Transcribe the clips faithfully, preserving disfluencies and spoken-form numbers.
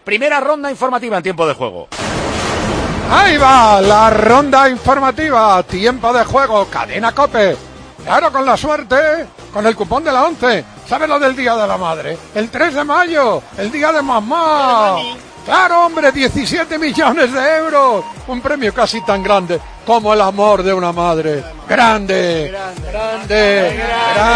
Primera ronda informativa en tiempo de juego. Ahí va la ronda informativa, tiempo de juego, Cadena COPE. Claro, con la suerte, con el cupón de la once. ¿Sabes lo del Día de la Madre? El tres de mayo, el Día de Mamá. Claro, hombre, diecisiete millones de euros. Un premio casi tan grande como el amor de una madre. Grande, grande, grande.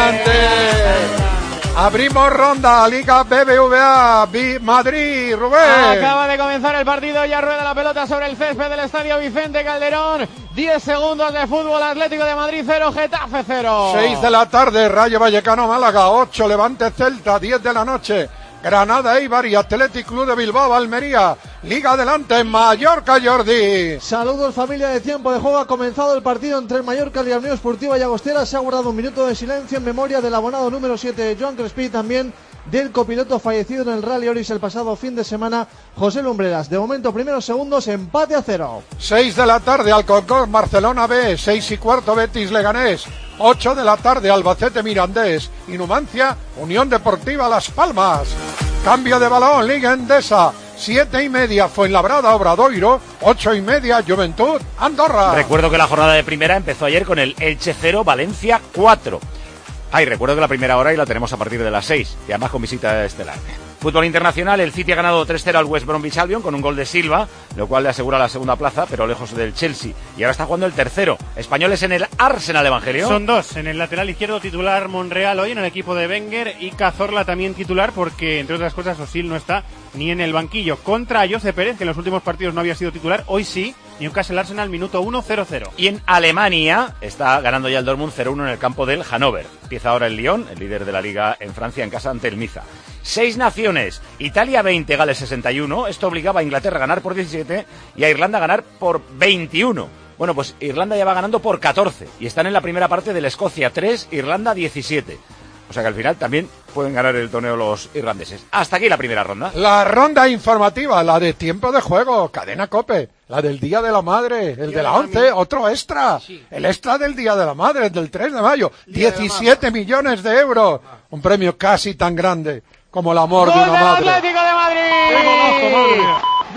grande. Abrimos ronda, Liga B B V A, B Madrid, Rubén. Acaba de comenzar el partido, ya rueda la pelota sobre el césped del Estadio Vicente Calderón. diez segundos de fútbol, Atlético de Madrid cero, Getafe cero. seis de la tarde, Rayo Vallecano Málaga, ocho Levante Celta, diez de la noche. Granada, Eibar y Athletic Club de Bilbao, Almería. Liga adelante, Mallorca, Jordi. Saludos, familia de tiempo de juego. Ha comenzado el partido entre el Mallorca y la Unión Esportiva Llagostera. Se ha guardado un minuto de silencio en memoria del abonado número siete, Joan Crespí, también del copiloto fallecido en el Rally Oris el pasado fin de semana, José Lumbreras. De momento, primeros segundos, empate a cero. seis de la tarde, Alcorcón, Barcelona B. seis y cuarto, Betis Leganés. ocho de la tarde, Albacete Mirandés y Numancia, Unión Deportiva Las Palmas. Cambio de balón, Liga Endesa. Siete y media, Fuenlabrada, Obradoiro. Ocho y media, Juventud, Andorra. Recuerdo que la jornada de primera empezó ayer con el Elche cero, Valencia cuatro. Ay, recuerdo que la primera hora y la tenemos a partir de las seis, y además con visita estelar. Fútbol internacional, el City ha ganado tres cero al West Bromwich Albion con un gol de Silva, lo cual le asegura la segunda plaza, pero lejos del Chelsea. Y ahora está jugando el tercero. Españoles en el Arsenal, Evangelio. Son dos. En el lateral izquierdo titular Monreal hoy en el equipo de Wenger y Cazorla también titular porque, entre otras cosas, Osil no está ni en el banquillo. Contra Jose Pérez, que en los últimos partidos no había sido titular, hoy sí. Newcastle Arsenal, minuto uno, cero cero. Y en Alemania está ganando ya el Dortmund cero uno en el campo del Hannover. Empieza ahora el Lyon, el líder de la liga en Francia, en casa ante el Niza. Seis naciones, Italia veinte, Gales sesenta y uno. Esto obligaba a Inglaterra a ganar por diecisiete y a Irlanda a ganar por veintiuno. Bueno, pues Irlanda ya va ganando por catorce y están en la primera parte del Escocia tres, Irlanda diecisiete. O sea que al final también pueden ganar el torneo los irlandeses. Hasta aquí la primera ronda. La ronda informativa, la de tiempo de juego, Cadena COPE, la del Día de la Madre, el de la once, otro extra, sí. El extra del Día de la Madre, el del tres de mayo, diecisiete millones de euros, un premio casi tan grande como el amor ¡Gol de una del madre! Atlético de Madrid! ¡Qué golazo, madre mía!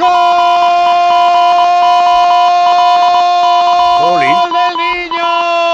¡Gol del niño!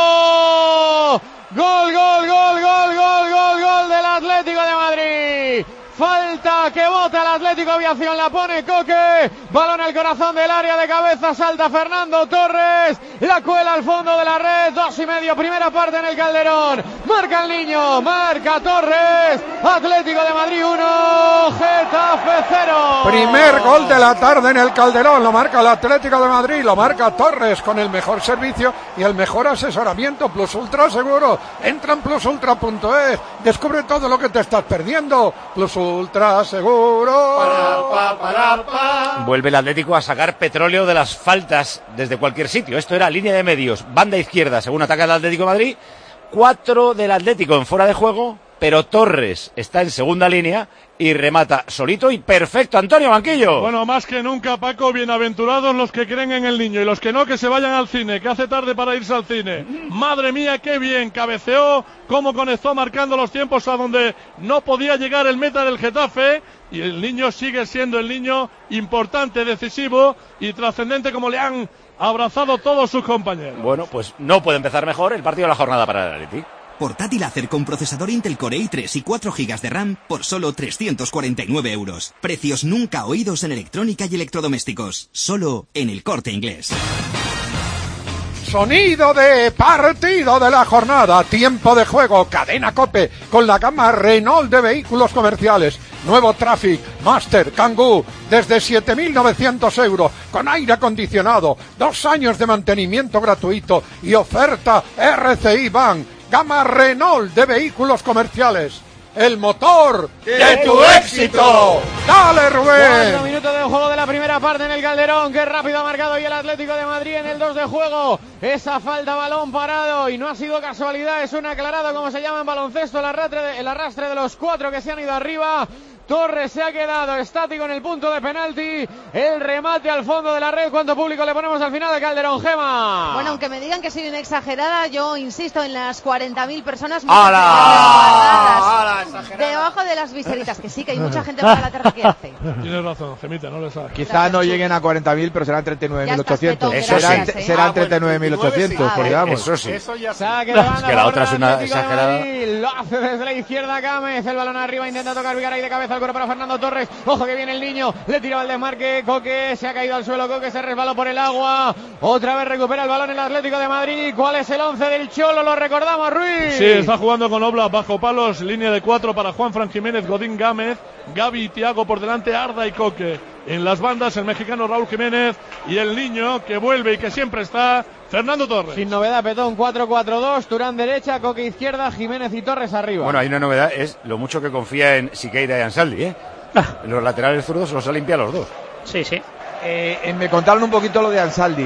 ¡Gol, gol, gol, gol, gol, gol, gol del Atlético de Madrid! Falta que bota el Atlético Aviación, la pone Coque, balón al corazón del área, de cabeza salta Fernando Torres, la cuela al fondo de la red, dos y medio, primera parte en el Calderón, marca el niño, marca Torres, Atlético de Madrid uno, Getafe cero. Primer gol de la tarde en el Calderón, lo marca el Atlético de Madrid, lo marca Torres con el mejor servicio y el mejor asesoramiento, Plus Ultra seguro, entra en plus ultra punto es, descubre todo lo que te estás perdiendo, Plus Ultra seguro. Para, pa, para, pa. Vuelve el Atlético a sacar petróleo de las faltas desde cualquier sitio. Esto era línea de medios, banda izquierda, según ataca el Atlético de Madrid. Cuatro del Atlético en fuera de juego, pero Torres está en segunda línea y remata solito y perfecto. Antonio Banquillo. Bueno, más que nunca, Paco, bienaventurados los que creen en el niño y los que no, que se vayan al cine, que hace tarde para irse al cine. Madre mía, qué bien, cabeceó, cómo conectó marcando los tiempos a donde no podía llegar el meta del Getafe, y el niño sigue siendo el niño importante, decisivo y trascendente como le han abrazado todos sus compañeros. Bueno, pues no puede empezar mejor el partido de la jornada para el Atleti. Portátil Acer con procesador Intel Core i tres y cuatro gigas de RAM por solo trescientos cuarenta y nueve euros. Precios nunca oídos en electrónica y electrodomésticos. Solo en El Corte Inglés. Sonido de partido de la jornada, tiempo de juego, Cadena COPE, con la gama Renault de vehículos comerciales. Nuevo Traffic, Master, Kangoo, desde siete mil novecientos euros, con aire acondicionado, dos años de mantenimiento gratuito y oferta R C I Bank. Gama Renault de vehículos comerciales. El motor de, de tu éxito. Dale, Rubén. Cuatro minutos de juego de la primera parte en el Calderón. Qué rápido ha marcado y el Atlético de Madrid en el dos de juego. Esa falta, balón parado, y no ha sido casualidad, es un aclarado, como se llama en baloncesto, el arrastre de, el arrastre de los cuatro que se han ido arriba. Torres se ha quedado estático en el punto de penalti. El remate al fondo de la red. ¿Cuánto público le ponemos al final de Calderón, Gema? Bueno, aunque me digan que soy una exagerada, yo insisto en las cuarenta mil personas. ¡Hala! Debajo de las viseritas, que sí, que hay mucha gente para la terra que hace. Tienes razón, Gemita, no le sabes. Quizá no lleguen a cuarenta mil, pero serán treinta y nueve mil ochocientos. Eso serán, sí. serán Ah, treinta y nueve mil ochocientos, ah, por digamos. Eso sí. Eso ya saque de banda, Es que la otra es una Atlético de exagerada. Madrid. Lo hace desde la izquierda Gámez. El balón arriba, intenta tocar Vigaray de cabeza al cuerpo para Fernando Torres. Ojo que viene el niño. Le tiraba el desmarque. Coque se ha caído al suelo. Coque se resbaló por el agua. Otra vez recupera el balón el Atlético de Madrid. ¿Cuál es el once del Cholo? Lo recordamos, Ruiz. Sí, está jugando con Oblak bajo palos. Línea de cuatro para Juanfran Jiménez, Godín Gámez, Gaby y Thiago por delante, Arda y Coque. En las bandas el mexicano Raúl Jiménez y el niño que vuelve y que siempre está, Fernando Torres. Sin novedad, Petón, cuatro cuatro dos, Turán derecha, Coque izquierda, Jiménez y Torres arriba. Bueno, hay una novedad, es lo mucho que confía en Siqueira y Ansaldi, ¿eh? Los laterales zurdos los ha limpiado los dos. Sí, sí. Eh, eh, me contaron un poquito lo de Ansaldi.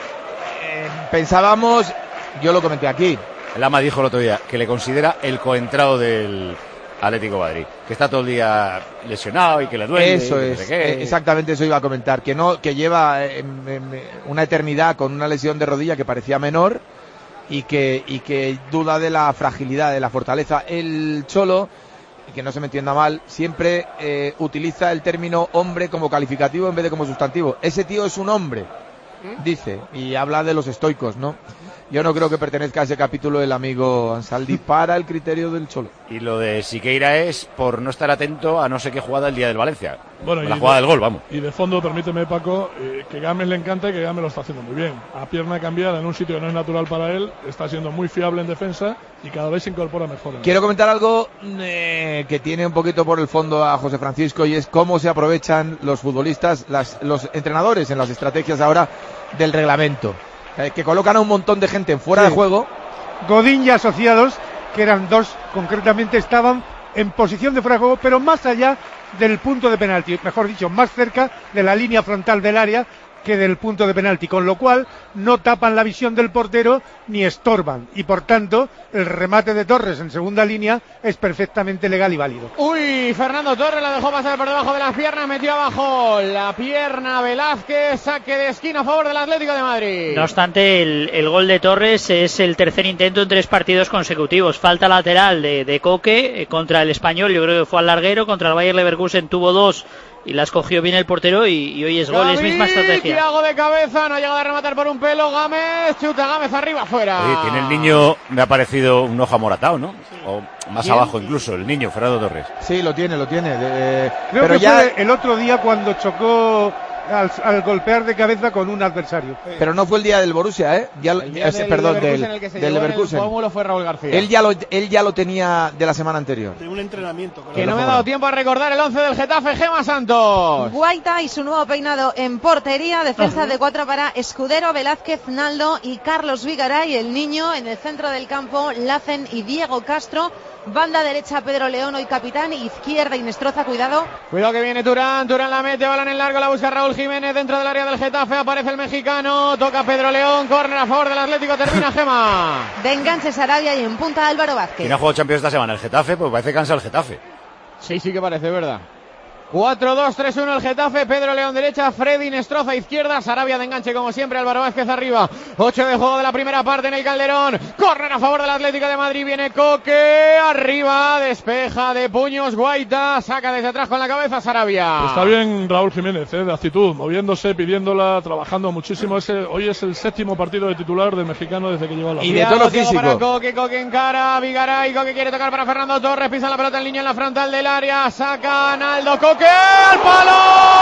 Eh, pensábamos, yo lo comenté aquí. Lama dijo el otro día que le considera el coentrado del Atlético de Madrid, que está todo el día lesionado y que le duele. Eso y que es, no sé qué. eh, exactamente eso iba a comentar, que no, que lleva eh, eh, una eternidad con una lesión de rodilla que parecía menor y que, y que duda de la fragilidad, de la fortaleza. El Cholo, que no se me entienda mal, siempre eh, utiliza el término hombre como calificativo en vez de como sustantivo. Ese tío es un hombre, dice, y habla de los estoicos, ¿no? Yo no creo que pertenezca a ese capítulo el amigo Ansaldi para el criterio del Cholo. Y lo de Siqueira es por no estar atento a no sé qué jugada el día del Valencia. Bueno, la y jugada de, del gol, vamos. Y de fondo, permíteme, Paco, eh, que Gámez le encanta y que Gámez lo está haciendo muy bien. A pierna cambiada en un sitio que no es natural para él, está siendo muy fiable en defensa y cada vez se incorpora mejor. Quiero comentar algo eh, que tiene un poquito por el fondo a José Francisco, y es cómo se aprovechan los futbolistas, las, los entrenadores en las estrategias ahora del reglamento. Eh, que colocan a un montón de gente en fuera Sí. de juego. Godín y asociados, que eran dos concretamente, estaban en posición de fuera de juego, pero más allá del punto de penalti, mejor dicho, más cerca de la línea frontal del área que del punto de penalti, con lo cual no tapan la visión del portero ni estorban, y por tanto el remate de Torres en segunda línea es perfectamente legal y válido. Uy, Fernando Torres la dejó pasar por debajo de las piernas, metió abajo la pierna Velázquez, saque de esquina a favor del Atlético de Madrid. No obstante, el, el gol de Torres es el tercer intento en tres partidos consecutivos. Falta lateral de, de Coque eh, contra el Español, yo creo que fue al larguero, contra el Bayer Leverkusen tuvo dos y las cogió bien el portero, y, y hoy es gol, es misma estrategia. Thiago de cabeza, no ha llegado a rematar por un pelo, Gámez, chuta Gámez arriba, fuera. Oye, tiene el niño, me ha parecido un ojo amoratado, ¿no? O más ¿Quién? abajo incluso, el niño, Fernando Torres. Sí, lo tiene, lo tiene. De, Creo pero que ya, fue el otro día cuando chocó al, al golpear de cabeza con un adversario. pero no fue el día del Borussia, ¿eh? Ya, El día ese, del perdón, Leverkusen, del, el que se del llevó en Leverkusen. el pómulo fue Raúl García. Él ya lo, él ya lo tenía de la semana anterior. De un entrenamiento. Con Que el no me ha ojo. dado tiempo a recordar el once del Getafe, Gema Santos. Guaita y su nuevo peinado en portería, defensa de cuatro para Escudero, Velázquez, Naldo y Carlos Vigaray. El niño en el centro del campo, Lacen y Diego Castro. Banda derecha, Pedro León, hoy capitán. Izquierda, Inestroza, cuidado. Cuidado que viene Turán, Turán la mete, balón en largo, la busca Raúl Jiménez dentro del área del Getafe, aparece el mexicano, toca Pedro León, córner a favor del Atlético, termina Gema. De enganche Sarabia y en punta Álvaro Vázquez. ¿Quién ha jugado Champions esta semana? El Getafe, pues parece cansado el Getafe. Sí, sí que parece, ¿verdad? cuatro dos tres uno el Getafe, Pedro León derecha, Freddy Nestroza izquierda, Sarabia de enganche como siempre, Álvaro Vázquez arriba. ocho de juego de la primera parte en el Calderón. Córner a favor del Atlético de Madrid, viene Coque, arriba, despeja de puños Guaita, saca desde atrás con la cabeza Sarabia. Está bien Raúl Jiménez, ¿eh? De actitud, moviéndose, pidiéndola, trabajando muchísimo. Ese, hoy es el séptimo partido de titular del mexicano desde que llegó a la Y de pelota. tono Thiago físico. para Coque, Coque en cara, Vigaray, Coque quiere tocar para Fernando Torres, pisa la pelota el niño en la frontal del área, saca Naldo, Coque, al palo,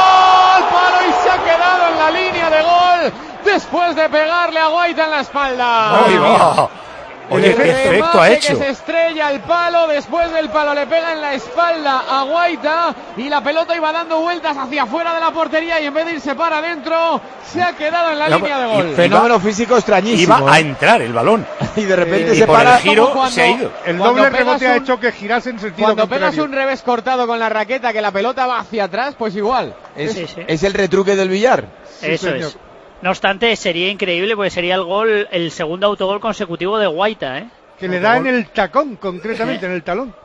al palo y se ha quedado en la línea de gol después de pegarle a Guaita en la espalda. ¡Ahí va! Oye, qué Remate efecto ha hecho. que se estrella al palo, después del palo le pega en la espalda a Guaita y la pelota iba dando vueltas hacia afuera de la portería y en vez de irse para adentro se ha quedado en la No, línea de y gol. Fenómeno Iba- físico extrañísimo. Iba a ¿eh? entrar el balón. Y de repente Eh, y se por para. el giro como cuando- se ha ido. El Cuando doble pegas rebote ha un- hecho que girase en sentido Cuando contrario. pegas un revés cortado con la raqueta que la pelota va hacia atrás, pues igual. Es, Sí, sí. es el retruque del billar. Eso señor. es. No obstante, sería increíble porque sería el gol, el segundo autogol consecutivo de Guaita, ¿eh? Que le da en el tacón, concretamente, en el talón.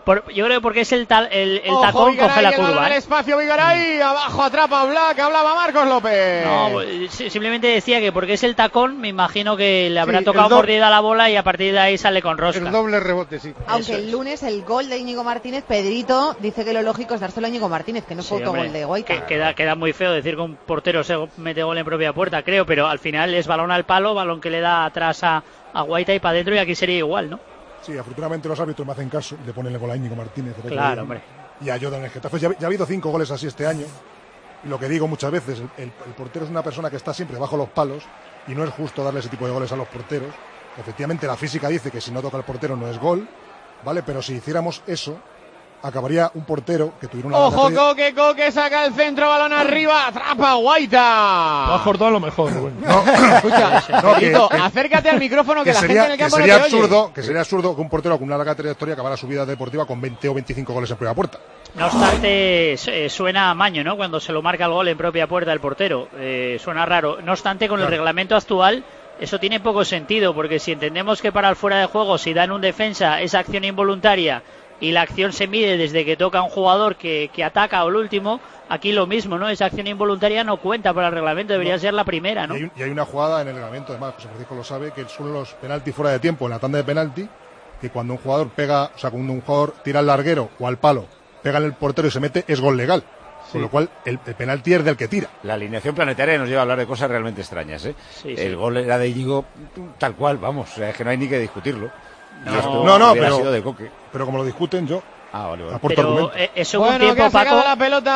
Por, yo creo que porque es el, tal, el, el Ojo, tacón, Vigaray, coge la el balón curva. al ¿eh? espacio, Vigaray, abajo atrapa Black, hablaba Marcos López. No, simplemente decía que porque es el tacón, me imagino que le habrá Sí, tocado do... mordida a la bola y a partir de ahí sale con rosca. El doble rebote, sí. Aunque el lunes el gol de Íñigo Martínez, Pedrito dice que lo lógico es dárselo a Íñigo Martínez, que no fue Sí, autogol hombre, de Guaita. que queda, queda muy feo decir que un portero se mete gol en propia puerta, creo, pero al final es balón al palo, balón que le da atrás a, a Guaita y para adentro, y aquí sería igual, ¿no? Sí, afortunadamente los árbitros me hacen caso, le ponen el gol a Íñigo Martínez. Claro, hombre. Y ayudan en el Getafe. Ya, ya ha habido cinco goles así este año. Y lo que digo muchas veces, el, el, el portero es una persona que está siempre bajo los palos y no es justo darle ese tipo de goles a los porteros. Efectivamente, la física dice que si no toca el portero no es gol, ¿vale? Pero si hiciéramos eso, acabaría un portero que tuviera una... Ojo, larga... Coque, Coque, saca el centro, balón arriba, atrapa Guaita. Lo has cortado a lo mejor, Rubén. No, escucha, No, Pedrito, que- que- acércate al micrófono que, que la sería, gente en el que campo sería no te oye. absurdo, que sería absurdo que un portero con una larga trayectoria acabara su vida deportiva con veinte o veinticinco goles en primera puerta. No obstante, eh, suena a maño, ¿no? Cuando se lo marca el gol en propia puerta el portero. Eh, suena raro. No obstante, con Claro. el reglamento actual, eso tiene poco sentido, porque si entendemos que para el fuera de juego, si dan un defensa esa acción involuntaria y la acción se mide desde que toca a un jugador que, que ataca o el último, aquí lo mismo, ¿no? Esa acción involuntaria no cuenta para el reglamento, debería No. ser la primera, ¿no? Y hay, un- y hay una jugada en el reglamento, además, José Francisco lo sabe, que son los penaltis fuera de tiempo en la tanda de penalti, que cuando un jugador pega, o sea, cuando un jugador tira al larguero o al palo, pega en el portero y se mete, es gol legal. Con lo cual, el, el penalti es del que tira. La alineación planetaria nos lleva a hablar de cosas realmente extrañas, ¿eh? Sí, sí. El gol era de Íñigo tal cual, vamos, o sea, es que no hay ni que discutirlo. Y No. esto No, no, hubiera pero- sido de Coque. Pero como lo discuten, yo Ah, vale, vale. aporto Pero argumento. eh, eso hubo un Bueno, que tiempo, ha sacado Paco. la pelota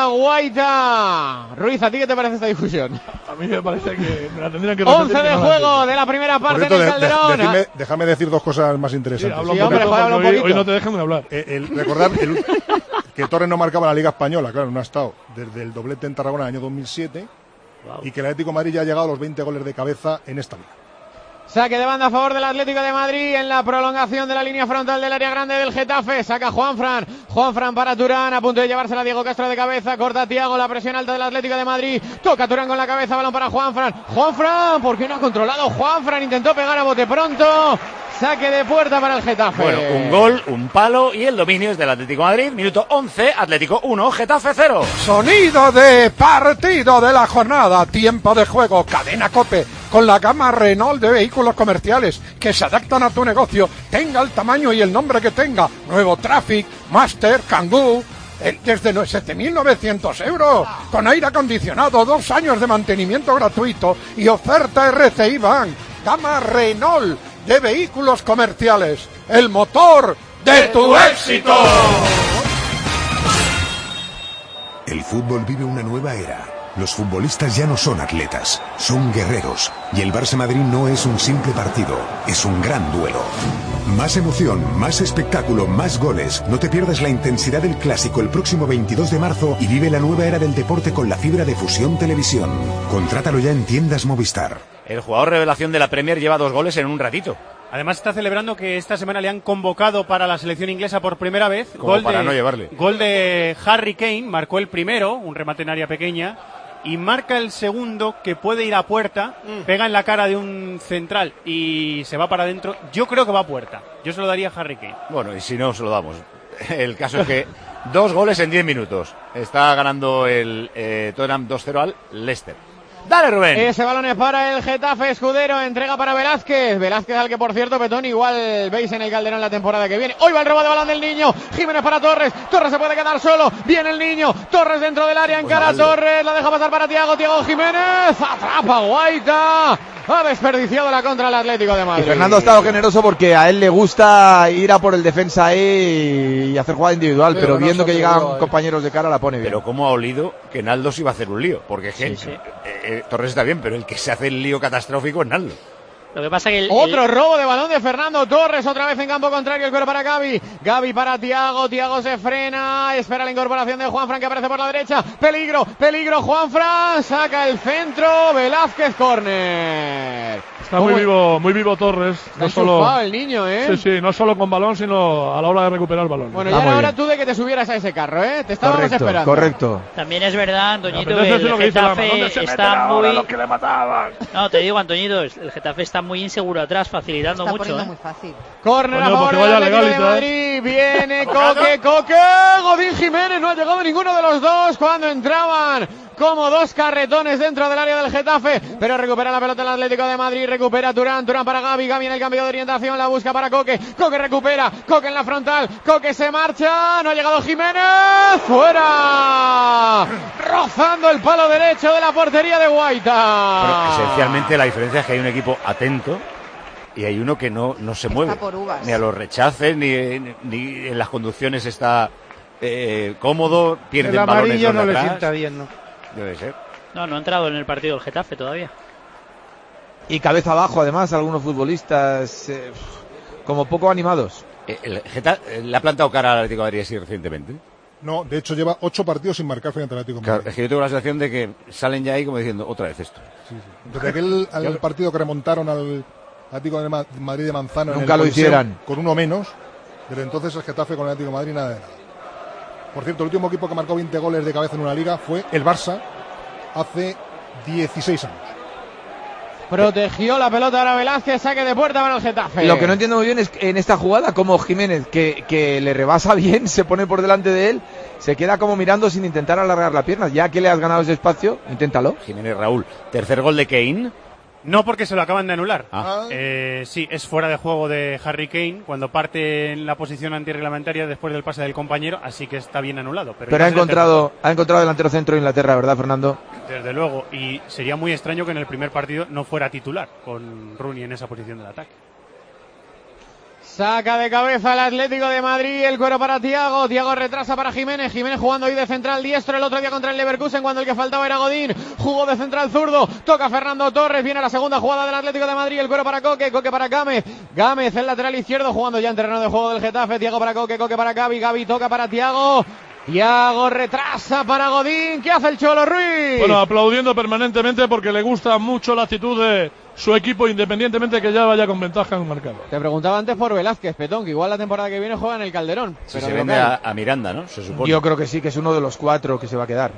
Guaita. Ruiz, ¿a ti qué te parece esta discusión? A mí me parece que me la tendrían que once repetir, de que no la juego entiendo. de la primera Por parte cierto, en el de- de- Calderón. decidme- déjame decir dos cosas más Sí, interesantes. habla Sí, un hombre, poquito, joder, habla un porque hoy, poquito. hoy no te dejan de hablar. Eh, el, recordar el- que Torres no marcaba en la Liga Española, claro, no ha estado desde el doblete en Tarragona en el año dos mil siete, Wow. y que el Atlético de Madrid ya ha llegado a los veinte goles de cabeza en esta liga. Saque de banda a favor del Atlético de Madrid en la prolongación de la línea frontal del área grande del Getafe. Saca Juanfran. Juanfran para Turán, a punto de llevársela Diego Castro de cabeza. Corta Tiago, la presión alta del Atlético de Madrid. Toca Turán con la cabeza, balón para Juanfran. Juanfran, ¿por qué no ha controlado? Juanfran intentó pegar a bote pronto. Saque de puerta para el Getafe. Bueno, un gol, un palo y el dominio es del Atlético de Madrid. Minuto once, Atlético uno, Getafe cero. Sonido de partido de la jornada, tiempo de juego, cadena COPE, con la gama Renault de vehículos comerciales que se adaptan a tu negocio, tenga el tamaño y el nombre que tenga. Nuevo Traffic, Master, Kangoo, eh, desde siete mil novecientos euros, con aire acondicionado, dos años de mantenimiento gratuito y oferta R C I Bank. Gama Renault de vehículos comerciales, el motor de tu éxito. El fútbol vive una nueva era. Los futbolistas ya no son atletas, son guerreros. Y el Barça Madrid no es un simple partido, es un gran duelo. Más emoción, más espectáculo, más goles. No te pierdas la intensidad del clásico el próximo veintidós de marzo y vive la nueva era del deporte con la fibra de Fusión Televisión. Contrátalo ya en tiendas Movistar. El jugador revelación de la Premier lleva dos goles en un ratito. Además está celebrando que esta semana le han convocado para la selección inglesa por primera vez. Como para no llevarle. Gol de Harry Kane, marcó el primero, un remate en área pequeña, y marca el segundo que puede ir a puerta, Mm. pega en la cara de un central y se va para adentro. Yo creo que va a puerta. Yo se lo daría a Harry Kane. Bueno, y si no, se lo damos. El caso es que dos goles en diez minutos. Está ganando el eh, Tottenham dos cero al Leicester. Dale, Rubén. Ese balón es para el Getafe. Escudero, entrega para Velázquez. Velázquez al que, por cierto, Petón igual veis en el Calderón la temporada que viene. Hoy va el robo de balón del Niño. Jiménez para Torres. Torres se puede quedar solo. Viene el Niño. Torres dentro del área, encara a Torres. La deja pasar para Tiago. Tiago Jiménez. Atrapa Guaita. Ha desperdiciado la contra el Atlético de Y Madrid. Fernando ha estado generoso porque a él le gusta ir a por el defensa ahí y hacer jugada individual, Sí, pero no viendo se que atrevió llegan ahí. compañeros de cara la pone bien. Pero cómo ha olido que Naldo se iba a hacer un lío. Porque es que, Sí, sí. eh, eh, Torres está bien, pero el que se hace el lío catastrófico es Naldo. Lo que pasa que el, Otro el- robo de balón de Fernando Torres, otra vez en campo contrario, el cuero para Gavi. Gavi para Tiago, Tiago se frena, espera la incorporación de Juanfran que aparece por la derecha. Peligro, peligro, Juanfran, saca el centro, Velázquez, córner. Está muy vivo, muy vivo Torres. Está No solo, enchufado el niño, ¿eh? sí, sí, no solo con balón, sino a la hora de recuperar el balón. Bueno, Está ya era muy hora bien. tú de que te subieras a ese carro, ¿eh? Te estábamos correcto, esperando. correcto. también es verdad, Antoñito, Pero que eso es lo el que dice Lama, Getafe ¿dónde se meten está ahora muy... los que le mataban? No, te digo, Antoñito, el Getafe está muy inseguro atrás, facilitando Está mucho. poniendo ¿eh? muy fácil. Córner a Coño, favor porque del vaya Atlético de legalidad, Madrid. Viene Coque, Coque. Godín Jiménez. No ha llegado ninguno de los dos cuando entraban como dos carretones dentro del área del Getafe. Pero recupera la pelota el Atlético de Madrid. Recupera Turán. Turán para Gavi. Gavi en el cambio de orientación. La busca para Coque. Coque recupera. Coque en la frontal. Coque se marcha. No ha llegado Jiménez. ¡Fuera! Rozando el palo derecho de la portería de Guaita. Pero esencialmente la diferencia es que hay un equipo atento y hay uno que no, no se mueve. por uvas. Ni a los rechaces, ni, ni en las conducciones está eh, cómodo, pierde El balones amarillo no donde le atrás. sienta bien, ¿no? Debe ser. No, no ha entrado en el partido el Getafe todavía. Y cabeza abajo, además, algunos futbolistas eh, como poco animados. Eh, El Getafe, ¿le ha plantado cara al Atlético de Madrid así recientemente? No, de hecho lleva ocho partidos sin marcar frente al Atlético de Claro, Madrid. es que yo tengo la sensación de que salen ya ahí como diciendo otra vez esto. Sí, sí. Desde aquel al partido que remontaron al Atlético de Madrid de Manzano en Nunca el lo Coliseo, hicieran. con uno menos, desde entonces el Getafe con el Atlético de Madrid nada de nada. Por cierto, el último equipo que marcó veinte goles de cabeza en una liga fue el Barça hace dieciséis años. Protegió la pelota ahora Velázquez. Saque de puerta para el Getafe. Lo que no entiendo muy bien es que en esta jugada como Jiménez, que, que le rebasa bien, se pone por delante de él, se queda como mirando sin intentar alargar la pierna. Ya que le has ganado ese espacio, inténtalo. Jiménez Raúl, tercer gol de Kane. No, porque se lo acaban de anular. Ah. Eh, sí, es fuera de juego de Harry Kane cuando parte en la posición antirreglamentaria después del pase del compañero, así que está bien anulado. Pero, Pero ya ha es el encontrado, ha encontrado delantero centro de Inglaterra, ¿verdad, Fernando? tercero, desde luego, y sería muy extraño que en el primer partido no fuera titular con Rooney en esa posición del ataque. Saca de cabeza el Atlético de Madrid, el cuero para Thiago, Thiago retrasa para Jiménez, Jiménez jugando hoy de central diestro, el otro día contra el Leverkusen cuando el que faltaba era Godín, jugó de central zurdo, toca Fernando Torres, viene la segunda jugada del Atlético de Madrid, el cuero para Coque, Coque para Gámez, Gámez el lateral izquierdo jugando ya en terreno de juego del Getafe, Thiago para Coque, Coque para Gavi, Gavi toca para Thiago, Thiago retrasa para Godín, ¿qué hace el Cholo Ruiz? Bueno, aplaudiendo permanentemente porque le gusta mucho la actitud de su equipo, independientemente que ya vaya con ventaja en un marcador. Te preguntaba antes por Velázquez, Petón, que igual la temporada que viene juega en el Calderón. Si pero se de vende local. a, a Miranda, ¿no? Se supone. Yo creo que sí, que es uno de los cuatro que se va a quedar.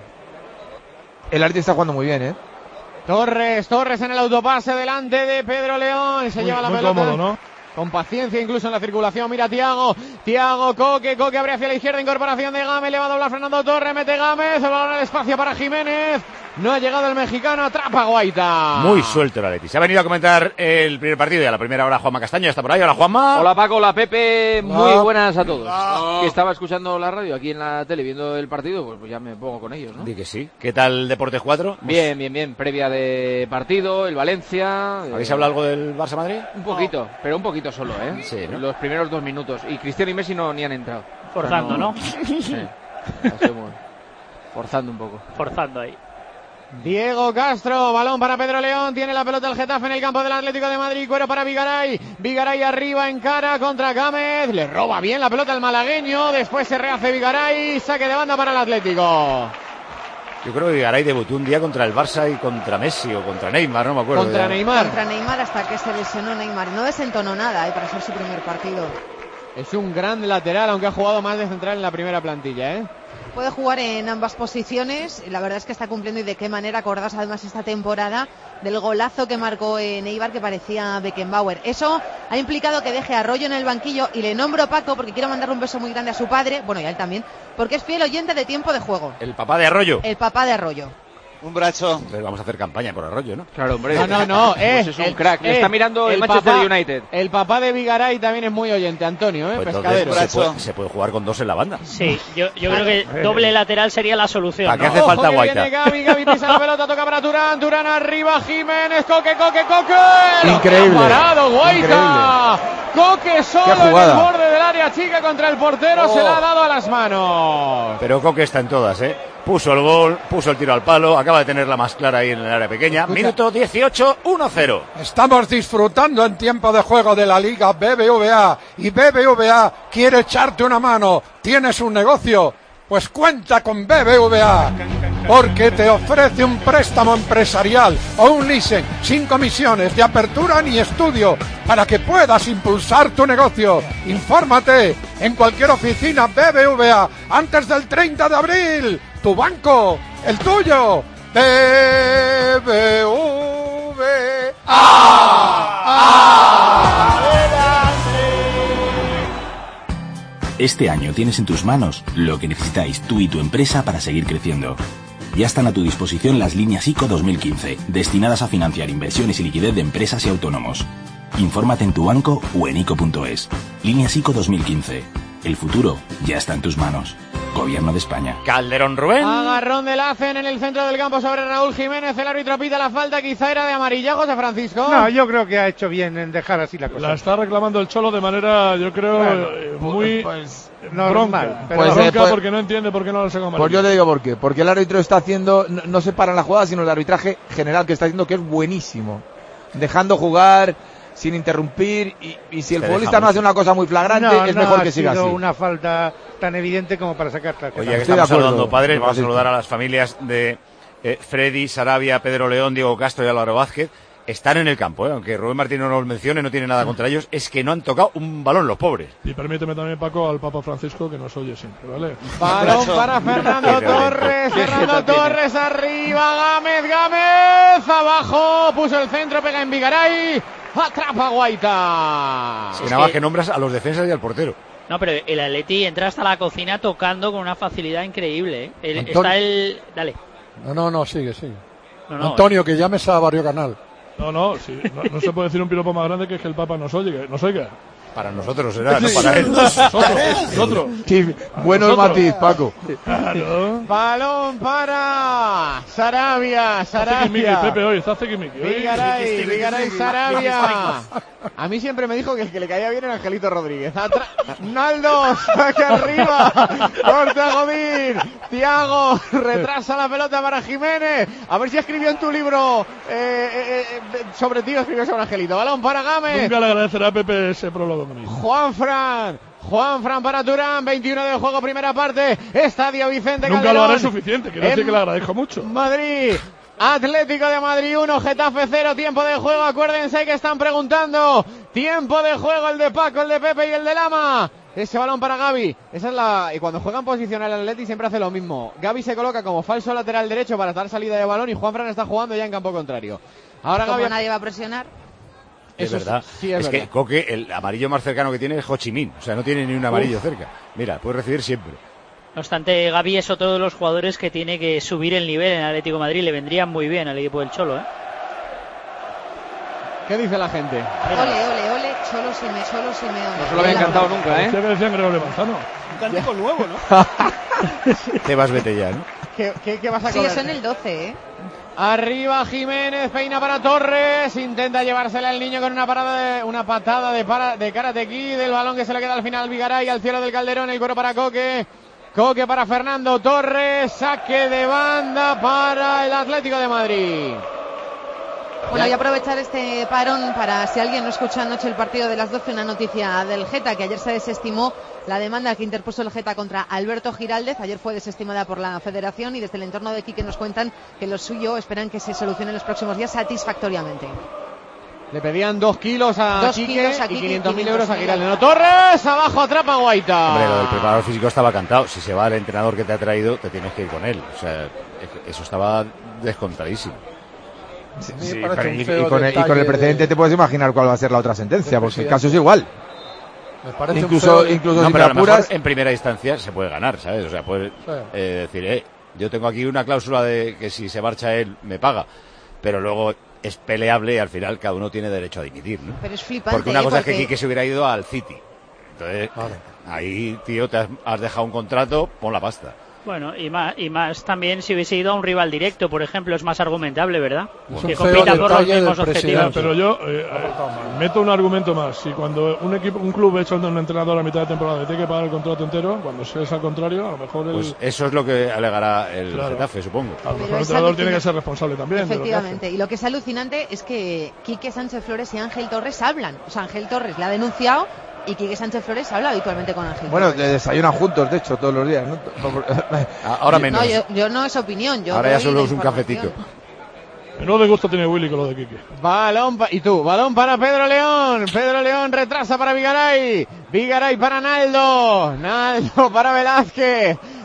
El Atleti está jugando muy bien, ¿eh? Torres, Torres en el autopase delante de Pedro León, se Muy, lleva la muy pelota. cómodo, ¿no? Con paciencia incluso en la circulación, mira Thiago, Thiago, Coque, Coque abre hacia la izquierda, incorporación de Gámez, le va a doblar Fernando Torres, mete Gámez, el balón al espacio para Jiménez, no ha llegado el mexicano, atrapa a Guaita. Muy suelto el Atleti. Se ha venido a comentar el primer partido y a la primera hora Juanma Castaño, está por ahí. Hola Juanma. Hola Paco, hola Pepe, Hola. muy buenas a todos. Hola. Que estaba escuchando la radio aquí en la tele viendo el partido, pues, pues ya me pongo con ellos, ¿no? Di que sí. ¿Qué tal Deportes cuatro? Bien, bien, bien, previa de partido, el Valencia. ¿Habéis eh, hablado algo del Barça Madrid? Un poquito, pero un poquito solo, ¿eh? Sí, ¿no? Los primeros dos minutos. Y Cristiano y Messi no ni han entrado. Forzando, ¿no? Sí. Ha sido muy- Forzando un poco. Forzando ahí. Diego Castro, balón para Pedro León, tiene la pelota el Getafe en el campo del Atlético de Madrid, cuero para Vigaray, Vigaray arriba en cara contra Gámez, le roba bien la pelota al malagueño, después se rehace Vigaray, saque de banda para el Atlético. Yo creo que Garay debutó un día contra el Barça y contra Messi o contra Neymar, no me acuerdo. Contra ya. Neymar. Contra Neymar hasta que se lesionó Neymar. No desentonó nada eh, para ser su primer partido. Es un gran lateral, aunque ha jugado más de central en la primera plantilla, ¿eh? Puede jugar en ambas posiciones. La verdad es que está cumpliendo y de qué manera. Acordaos además esta temporada del golazo que marcó en Eibar que parecía Beckenbauer. Eso ha implicado que deje a Arroyo en el banquillo y le nombro Paco porque quiero mandarle un beso muy grande a su padre, bueno y a él también, porque es fiel oyente de Tiempo de Juego. El papá de Arroyo. El papá de Arroyo. Un brazo. Entonces vamos a hacer campaña por Arroyo, ¿no? Claro, hombre. No, no, no, eh, Pues es un el- crack. Le eh, está mirando el, el Manchester papá- United. El papá de Vigaray también es muy oyente, Antonio, ¿eh? Pues Pescadero. entonces se puede, se puede jugar con dos en la banda. Sí, yo, yo creo que doble lateral sería la solución. ¿Para qué ¿no? hace falta Ojo que Guaita? viene Gavi, Gavi pisa la pelota, toca para Turán, Turán arriba, Jiménez, Coque, Coque, Coque. Lo Increíble. ha parado Guaita. Coque solo Qué en el jugada. borde del área chica contra el portero, Oh. se la ha dado a las manos. Pero Coque está en todas, ¿eh? Puso el gol, puso el tiro al palo, acaba de tener la más clara ahí en el área pequeña. Escucha. Minuto dieciocho, uno cero. Estamos disfrutando en tiempo de juego de la Liga B B V A y B B V A quiere echarte una mano. ¿Tienes un negocio? Pues cuenta con B B V A porque te ofrece un préstamo empresarial o un leasing sin comisiones de apertura ni estudio para que puedas impulsar tu negocio. Infórmate en cualquier oficina B B V A antes del treinta de abril. Tu banco, el tuyo. B B V A. Este año tienes en tus manos lo que necesitáis tú y tu empresa para seguir creciendo. Ya están a tu disposición las líneas ICO dos mil quince, destinadas a financiar inversiones y liquidez de empresas y autónomos. Infórmate en tu banco o en ico punto es. Líneas ICO dos mil quince. El futuro ya está en tus manos. Gobierno de España. Calderón Rubén. Agarrón del Hacen en el centro del campo sobre Raúl Jiménez. El árbitro pita la falta, quizá era de amarilla. José Francisco. No, yo creo que ha hecho bien en dejar así la cosa. La está reclamando el Cholo de manera, yo creo, Bueno, eh, muy pues, bronca. Pero Pues, pues, bronca pues, porque no entiende por qué no lo saca amarilla. Pues yo te digo por qué. Porque el árbitro está haciendo, no, no se para en la jugada, sino el arbitraje general que está haciendo, que es buenísimo. Dejando jugar sin interrumpir, y, y si el Te futbolista deja no hace una cosa muy flagrante, no, es no mejor ha que siga sido así. una falta tan evidente como para sacar tarjeta. Oye, que Estoy de estamos acuerdo. saludando padres, vamos a Francisco. saludar a las familias de eh, Freddy, Sarabia, Pedro León, Diego Castro y Álvaro Vázquez. Están en el campo, ¿eh? Aunque Rubén Martín no nos mencione, no tiene nada contra ellos, es que no han tocado un balón los pobres. Y permíteme también, Paco, al Papa Francisco, que nos oye siempre, ¿vale? Balón para Fernando Torres, Fernando Torres arriba, Gámez, Gámez, abajo, puso el centro, pega en Vigaray, atrapa Guaita. Es que nada más que nombras a los defensas y al portero. No, pero el Atleti entra hasta la cocina tocando con una facilidad increíble, ¿eh? El- Antonio. está el... Dale. No, no, no, sigue, sigue. No, no, Antonio, que llames a Barrio Canal. No, no, sí, no, no se puede decir un piropo más grande que es que el Papa nos oiga. Nos oiga. Para nosotros será, no para él. Nosotros, nosotros. Sí, bueno el Nosotros. matiz, Paco. Claro. Balón para Sarabia, Está Cequimiqui, Sarabia. Pepe, hoy está Cequimiqui. hoy. Vigaray, Vigaray, Sarabia. A mí siempre me dijo que el que le caía bien era Angelito Rodríguez. Atra- Naldo, saque arriba. Corta Godín. Tiago, retrasa la pelota para Jiménez. A ver si escribió en tu libro eh, eh, eh, sobre ti, escribió sobre Angelito. Balón para Gámez. Nunca le agradecerá a Pepe ese prólogo conmigo. Juan Fran. Juan Fran para Turán, veintiuno de juego, primera parte. Estadio Vicente Nunca Calderón. lo haré suficiente, quiero decir En que le agradezco mucho. Madrid. Atlético de Madrid uno, Getafe cero, tiempo de juego, acuérdense que están preguntando, tiempo de juego el de Paco, el de Pepe y el de Lama, ese balón para Gavi, esa es la, y cuando juegan posicional el Atleti siempre hace lo mismo, Gavi se coloca como falso lateral derecho para dar salida de balón y Juan Fran está jugando ya en campo contrario. Ahora Como Gavi, nadie va a presionar. Es Eso verdad. sí, sí es es que verdad. Coque, el amarillo más cercano que tiene es Ho Chi Minh. O sea, no tiene ni un amarillo Uf. cerca. Mira, puede recibir siempre. No obstante, Gavi es otro de los jugadores que tiene que subir el nivel en Atlético de Madrid. Le vendría muy bien al equipo del Cholo, ¿eh? ¿qué dice la gente? Ole, ole, ole, Cholo Simeone, Cholo Simeone. No se lo había encantado nunca, ¿eh? Decía que decían Gregorio Manzano. Un cántico nuevo, ¿no? Te vas, vete ya, ¿no? ¿Qué, qué, qué vas a Sí, comer? eso en el doce, ¿eh? Arriba Jiménez, peina para Torres, intenta llevársela el niño con una parada de, una patada de, para, de Karate Kid, del balón que se le queda al final Vigaray al cielo del Calderón, el cuero para Coque, Coque para Fernando Torres, saque de banda para el Atlético de Madrid. Bueno, y aprovechar este parón para, si alguien no escuchó anoche el partido de las doce, una noticia del Geta, que ayer se desestimó la demanda que interpuso el Geta contra Alberto Giraldez. Ayer fue desestimada por la Federación y desde el entorno de Quique nos cuentan que lo suyo esperan que se solucione en los próximos días satisfactoriamente. Le pedían dos kilos a Dos Quique kilos a y Quique y quinientos mil quinientos euros a mil. Giraldez. No, Torres, abajo, atrapa Guaita. Hombre, lo del preparador físico estaba cantado. Si se va el entrenador que te ha traído, te tienes que ir con él. O sea, eso estaba descontadísimo. Sí, me sí, parece pero un y, feo y con el, y con el detalle precedente de- te puedes imaginar cuál va a ser la otra sentencia, del porque el presidente. caso es igual. Me parece un Incluso, feo- incluso No, si pero te a lo mejor apuras, en primera instancia se puede ganar, ¿sabes? O sea, puedes Sí. eh, decir, eh, yo tengo aquí una cláusula de que si se marcha él, me paga. Pero luego es peleable y al final cada uno tiene derecho a dimitir, ¿no? Pero es flipante, Porque una ¿eh? cosa es que Porque- Quique se hubiera ido al City. Entonces, Vale. ahí, tío, te has, has dejado un contrato, pon la pasta. Bueno, y más, y más también si hubiese ido a un rival directo, por ejemplo, es más argumentable, ¿verdad? Es Que un feo compita por los detalle del mismos Ya, presidente. objetivos. pero yo eh, eh, meto un argumento más. Si cuando un equipo, un club echa a un entrenador a mitad de temporada y tiene que pagar el contrato entero, cuando es al contrario, a lo mejor el, Pues eso es lo que alegará el Claro. Getafe, supongo. a lo mejor Pero el es entrenador tiene que alucinante. ser responsable también. de lo que hace. Efectivamente, y lo que es alucinante es que Quique Sánchez Flores y Ángel Torres hablan. O sea, Ángel Torres le ha denunciado y Quique Sánchez Flores habla habitualmente con Ángel bueno, Torres. le desayunan juntos, de hecho, todos los días, ¿no? Ahora menos. No, yo, yo no es opinión, yo Ahora ya doy solo la es un información. cafetico. Menudo de gusto tiene Willy con lo de Quique. Balón pa- y tú, balón para Pedro León. Pedro León retrasa para Vigaray. Vigaray para Naldo. Naldo para Velázquez.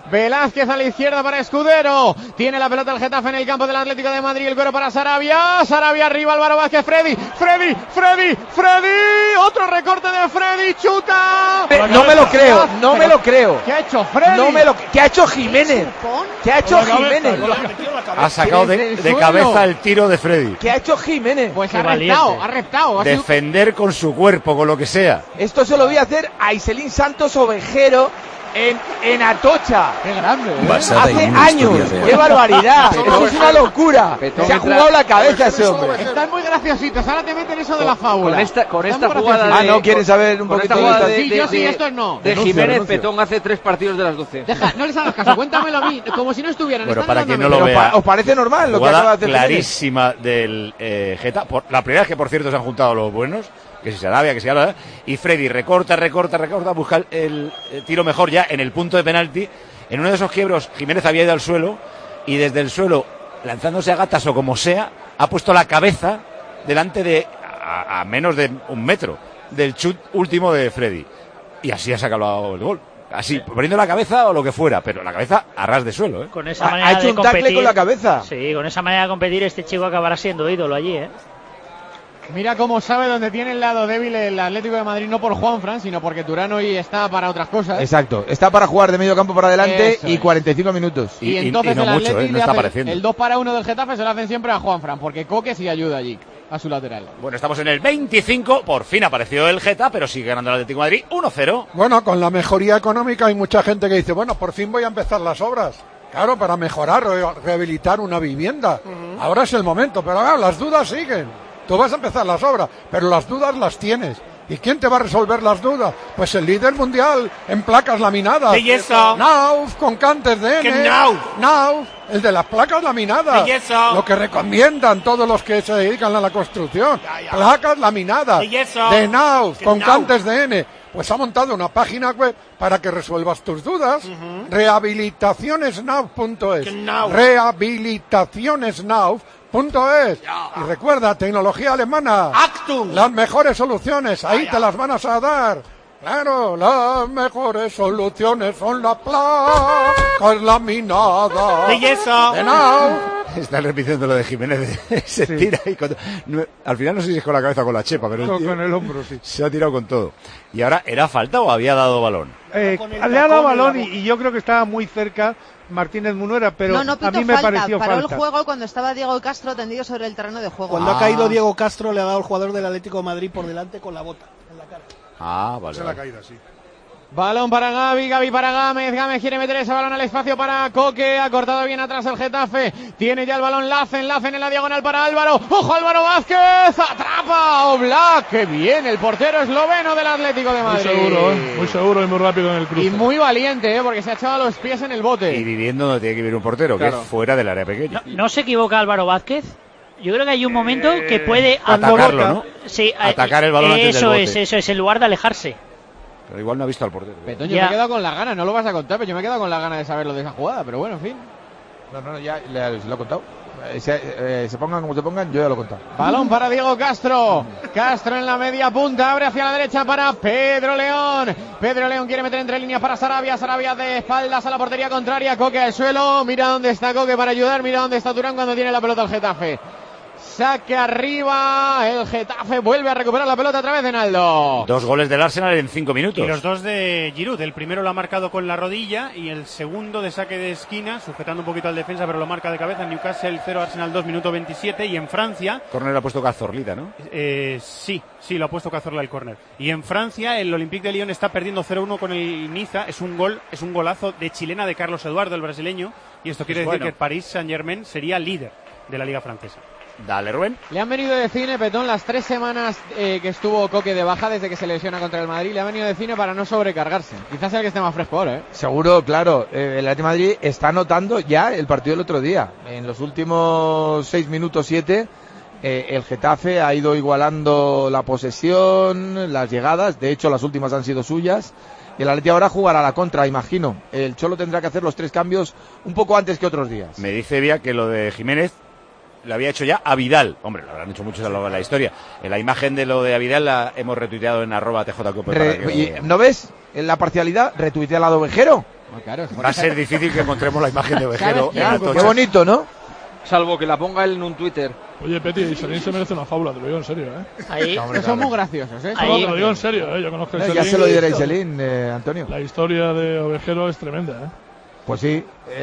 Velázquez a la izquierda para Escudero. Tiene la pelota el Getafe en el campo del Atlético de Madrid. El cuero para Sarabia. Sarabia arriba, Álvaro Vázquez. Freddy, Freddy, Freddy, Freddy. Otro recorte de Freddy. Chuta. Eh, no me lo creo, no Pero, me lo creo. ¿Qué ha hecho Freddy? No me lo, ¿qué ha hecho Jiménez? ¿Qué ha hecho Jiménez? Ha sacado de, de cabeza el tiro de Freddy. ¿Qué ha hecho Jiménez? Pues ha reptado, ha reptado. Defender con su cuerpo, con lo que sea. Esto se lo voy a hacer a Iselín Santos Ovejero en, en Atocha. Qué grande, ¿eh? Hace años. ¡Qué barbaridad! Eso es una locura. Se ha jugado la cabeza ese hombre. Están muy graciositos. Ahora te meten eso de la fábula. Con esta, con esta Están muy jugada de, Ah, ¿no quieren saber un con poquito esta jugada de, de, Sí, de, yo sí, de- estos no. de Denuncio, Jiménez, denuncio. Petón hace tres partidos de las doce. Deja, no les hagas caso. Cuéntamelo a mí, como si no estuvieran. Bueno, Están para quien no dándome- lo Pero vea, pa- ¿os parece normal lo que jugada acaba de hacer Jiménez? clarísima del eh, Getafe. Por, la primera vez que, por cierto, se han juntado los buenos, que si Sarabia, que si Álava, y Freddy recorta, recorta, recorta, busca el, el, el tiro mejor ya en el punto de penalti. En uno de esos quiebros, Jiménez había ido al suelo y desde el suelo, lanzándose a gatas o como sea, ha puesto la cabeza delante de, a, a menos de un metro, del chut último de Freddy. Y así ha sacado el gol. Así, poniendo la cabeza o lo que fuera, pero la cabeza a ras de suelo, ¿eh? Con esa Ha- manera ha hecho de un tackle competir, con la cabeza. Sí, con esa manera de competir este chico acabará siendo ídolo allí, ¿eh? Mira cómo sabe dónde tiene el lado débil el Atlético de Madrid, no por Juanfran, sino porque Turán hoy está para otras cosas. Exacto. Está para jugar de medio campo para adelante Eso y es. cuarenta y cinco minutos. Y, Y- y- entonces y no el mucho, Atleti ¿eh? No le está hace apareciendo. el dos para uno del Getafe se lo hacen siempre a Juanfran, porque Coque sí ayuda allí, a su lateral. Bueno, estamos en el veinticinco, por fin apareció el Getafe, pero sigue ganando el Atlético de Madrid uno cero. Bueno, con la mejoría económica hay mucha gente que dice, bueno, por fin voy a empezar las obras. Claro, para mejorar, re- rehabilitar una vivienda. Ahora es el momento, pero claro, las dudas siguen. Tú vas a empezar las obras, pero las dudas las tienes. ¿Y quién te va a resolver las dudas? Pues el líder mundial en placas laminadas. De yeso. Nauf, con cantes de ¿Qué N. Nauf? Nauf, el de las placas laminadas. De yeso. Lo que recomiendan todos los que se dedican a la construcción. Placas laminadas. De yeso. De Nauf, ¿Qué con Nauf? cantes de N. Pues ha montado una página web para que resuelvas tus dudas. Rehabilitacionesnauf punto es. ¿Qué Nauf? Rehabilitacionesnauf punto es. Y recuerda, tecnología alemana. Actum. Las mejores soluciones, ahí te las van a dar. Claro, las mejores soluciones son las placas laminadas. De yeso. De Nauf. Está repitiendo lo de Jiménez, se tira y con- no, al final no sé si es con la cabeza o con la chepa, pero el Con, tío con el hombro, sí. se ha tirado con todo. Y ahora, ¿era falta o había dado balón? Eh, Con el le ha dado tacón en la balón y, boca. y yo creo que estaba muy cerca Martínez Munuera, pero no, no a pitó mí me falta, pareció paró falta. el juego cuando estaba Diego Castro tendido sobre el terreno de juego. Cuando Ah. ha caído Diego Castro, le ha dado el jugador del Atlético de Madrid por delante con la bota en la cara. Ah, vale. Esa es la vale. caída, sí. Balón para Gavi, Gavi para Gámez, Gámez quiere meter ese balón al espacio para Coque, ha cortado bien atrás el Getafe, tiene ya el balón Lacen, Lacen en la diagonal para Álvaro, ojo Álvaro Vázquez, atrapa Oblak, qué bien el portero esloveno del Atlético de Muy Madrid. seguro, ¿eh? Muy seguro y muy rápido en el cruce. Y muy valiente, ¿eh? Porque se ha echado a los pies en el bote. Y viviendo donde tiene que vivir un portero, Claro. que es fuera del área pequeña. ¿No, no se equivoca Álvaro Vázquez? Yo creo que hay un momento que puede atacarlo, boca- ¿no? Sí, Atacar el balón eso antes del bote. es, eso es, en lugar de alejarse. Pero igual no ha visto al portero. Petón, yo Ya. me he quedado con las ganas, no lo vas a contar, pero yo me he quedado con las ganas de saberlo de esa jugada, pero bueno, en fin. No, no, ya le, se lo he contado. Eh, se, eh, se pongan como se pongan, yo ya lo he contado. Balón para Diego Castro. Castro en la media punta, abre hacia la derecha para Pedro León. Pedro León quiere meter entre líneas para Sarabia. Sarabia de espaldas a la portería contraria. Coque al suelo. Mira dónde está Coque para ayudar. Mira dónde está Turán cuando tiene la pelota el Getafe. Saque arriba. El Getafe vuelve a recuperar la pelota otra vez de Naldo. Dos goles del Arsenal en cinco minutos. Y los dos de Giroud. El primero lo ha marcado con la rodilla y el segundo de saque de esquina, sujetando un poquito al defensa, pero lo marca de cabeza. Newcastle cero, Arsenal dos, minuto veintisiete. Y en Francia, Corner ha puesto Cazorlita, ¿no? eh, sí, sí, lo ha puesto Cazorla el córner. Y en Francia, el Olympique de Lyon está perdiendo cero uno con el Niza. Es un gol, es un golazo de chilena de Carlos Eduardo, el brasileño. Y esto quiere Es decir bueno. que el Paris Saint-Germain sería líder de la Liga Francesa. Dale, Rubén. Le han venido de cine, Petón, las tres semanas eh, que estuvo Coque de baja desde que se lesiona contra el Madrid. Le ha venido de cine para no sobrecargarse. Quizás sea el que esté más fresco ahora, ¿eh? Seguro, claro. eh, el Atlético de Madrid está anotando ya el partido del otro día. En los últimos seis minutos, siete, eh, el Getafe ha ido igualando la posesión, las llegadas. De hecho, las últimas han sido suyas. Y el Atlético ahora jugará a la contra, imagino. El Cholo tendrá que hacer los tres cambios un poco antes que otros días. Me dice Vía que lo de Jiménez lo había hecho ya a Vidal. Hombre, lo habrán hecho muchos a lo largo de la historia. En la imagen de lo de a Vidal la hemos retuiteado en arroba T J Cope. Re- para que- y, ¿No ves? En la parcialidad, retuitea al lado Ovejero. No, claro, Va a ser difícil que encontremos la imagen de Ovejero. en Atocha. Qué bonito, ¿no? Salvo que la ponga él en un Twitter. Oye, Peti, Iselín se merece una fábula, te lo digo en serio, ¿eh? Ahí. No, son muy graciosos, ¿eh? No, te lo digo en serio, ¿eh? Yo conozco a Eh, Iselín. ya se lo diré a Iselín, eh, Antonio. La historia de Ovejero es tremenda, ¿eh? Pues sí,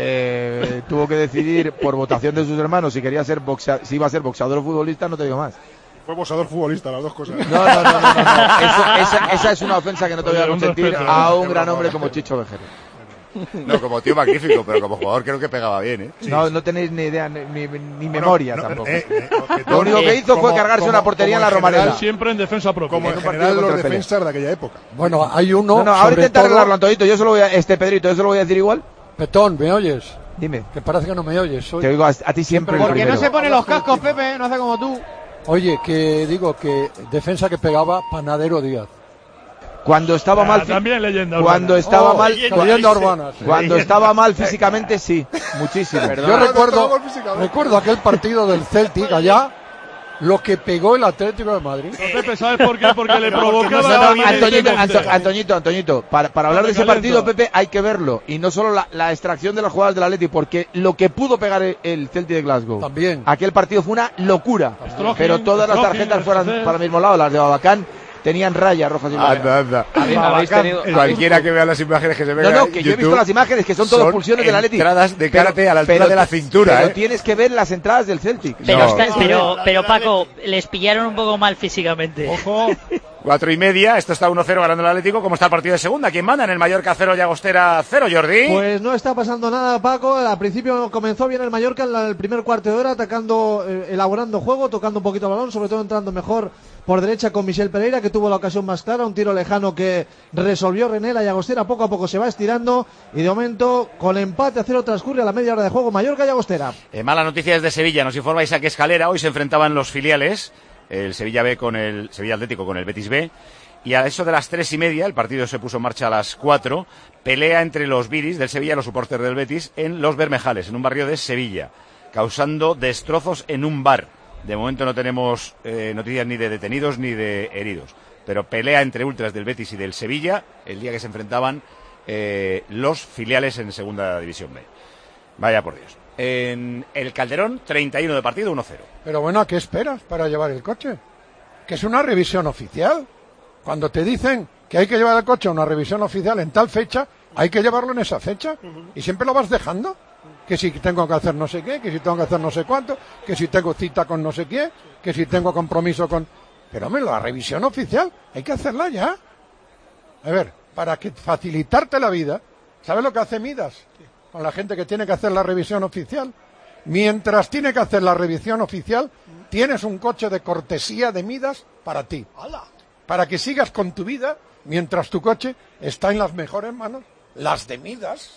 eh, tuvo que decidir por votación de sus hermanos si quería ser boxea si iba a ser boxeador o futbolista, no te digo más. Fue boxeador futbolista, las dos cosas. No, no, no, no, no, no. Eso, esa, esa es una ofensa que no te voy a Oye, un consentir respeto, a ¿eh? un gran hombre como Chicho Ovejero. No, como tío magnífico, pero como jugador creo que pegaba bien, ¿eh? No, no tenéis ni idea, ni, ni, ni memoria no, tampoco. eh, eh, Lo único que hizo fue como- cargarse como- una portería en la como en Romareda. general, Siempre en defensa propia. Como en En un partido general contra los el Pelé. defensas de aquella época. Bueno, hay uno. No, no, ahora sobre intenta todo- arreglarlo, Antonito. Yo se lo voy a, este Pedrito, yo se lo voy a decir igual. Petón, ¿me oyes? Dime. Que parece que no me oyes. Soy- Te oigo a, a ti siempre el Porque no primero. se pone los cascos, Pepe, no hace como tú. Oye, que digo que defensa que pegaba Panadero Díaz. Cuando estaba Ah, mal, fi- también leyenda cuando urbana. estaba Oh, mal, leyenda urbana, sí. cuando estaba mal físicamente, sí, muchísimo. Yo recuerdo, estábamos físicamente. recuerdo aquel partido del Celtic allá, lo que pegó el Atlético de Madrid. No, Pepe, ¿sabes por qué? Porque le No, provocaba... Antoñito, Anto- Antoñito, Antoñito, para, para hablar de ese Calento. partido, Pepe, hay que verlo. Y no solo la, la extracción de las jugadas del Atleti, porque lo que pudo pegar el, el Celtic de Glasgow. También. Aquel partido fue una locura. Strohin, Pero todas las Strohin, tarjetas fueran Strohin. para el mismo lado. Las de Babacán tenían rayas rojas y blancas. Anda, anda. Habéis- habéis tenido- Cualquiera que vea las imágenes que se ven No, no, en que yo he visto YouTube, las imágenes que son todas son pulsiones del Atleti. entradas de Pero- karate a la altura pero- de la cintura, Pero ¿eh? tienes que ver las entradas del Celtic. Pero, No. está- pero, pero Paco, les pillaron un poco mal físicamente. Ojo, Cuatro y media, esto está uno cero ganando el Atlético. ¿Cómo está el partido de segunda? ¿Quién manda en el Mallorca cero, Llagostera cero, Jordi? Pues no está pasando nada, Paco. Al principio comenzó bien el Mallorca en la- el primer cuarto de hora, atacando, eh, elaborando juego, tocando un poquito el balón, sobre todo entrando mejor por derecha con Michel Pereira, que tuvo la ocasión más clara, un tiro lejano que resolvió René. La Llagostera poco a poco se va estirando y de momento con empate a cero transcurre a la media hora de juego Mallorca-Llagostera. Eh, malas noticias de Sevilla. Nos informa Isaac Escalera. Hoy se enfrentaban los filiales, el Sevilla B con el Sevilla Atlético con el Betis B. Y a eso de las tres y media, el partido se puso en marcha a las cuatro, pelea entre los viris del Sevilla y los supporters del Betis en Los Bermejales, en un barrio de Sevilla, causando destrozos en un bar. De momento no tenemos eh, noticias ni de detenidos ni de heridos. Pero pelea entre ultras del Betis y del Sevilla el día que se enfrentaban eh, los filiales en Segunda División B. Vaya por Dios. En el Calderón, treinta y uno de partido, uno cero. Pero bueno, ¿a qué esperas para llevar el coche? Que es una revisión oficial. Cuando te dicen que hay que llevar el coche a una revisión oficial en tal fecha, hay que llevarlo en esa fecha. Y siempre lo vas dejando. Que si tengo que hacer no sé qué, que si tengo que hacer no sé cuánto, que si tengo cita con no sé qué, que si tengo compromiso con... Pero hombre, la revisión oficial hay que hacerla ya. A ver, para que facilitarte la vida, ¿sabes lo que hace Midas con la gente que tiene que hacer la revisión oficial? Mientras tiene que hacer la revisión oficial, tienes un coche de cortesía de Midas para ti. Para que sigas con tu vida mientras tu coche está en las mejores manos, las de Midas.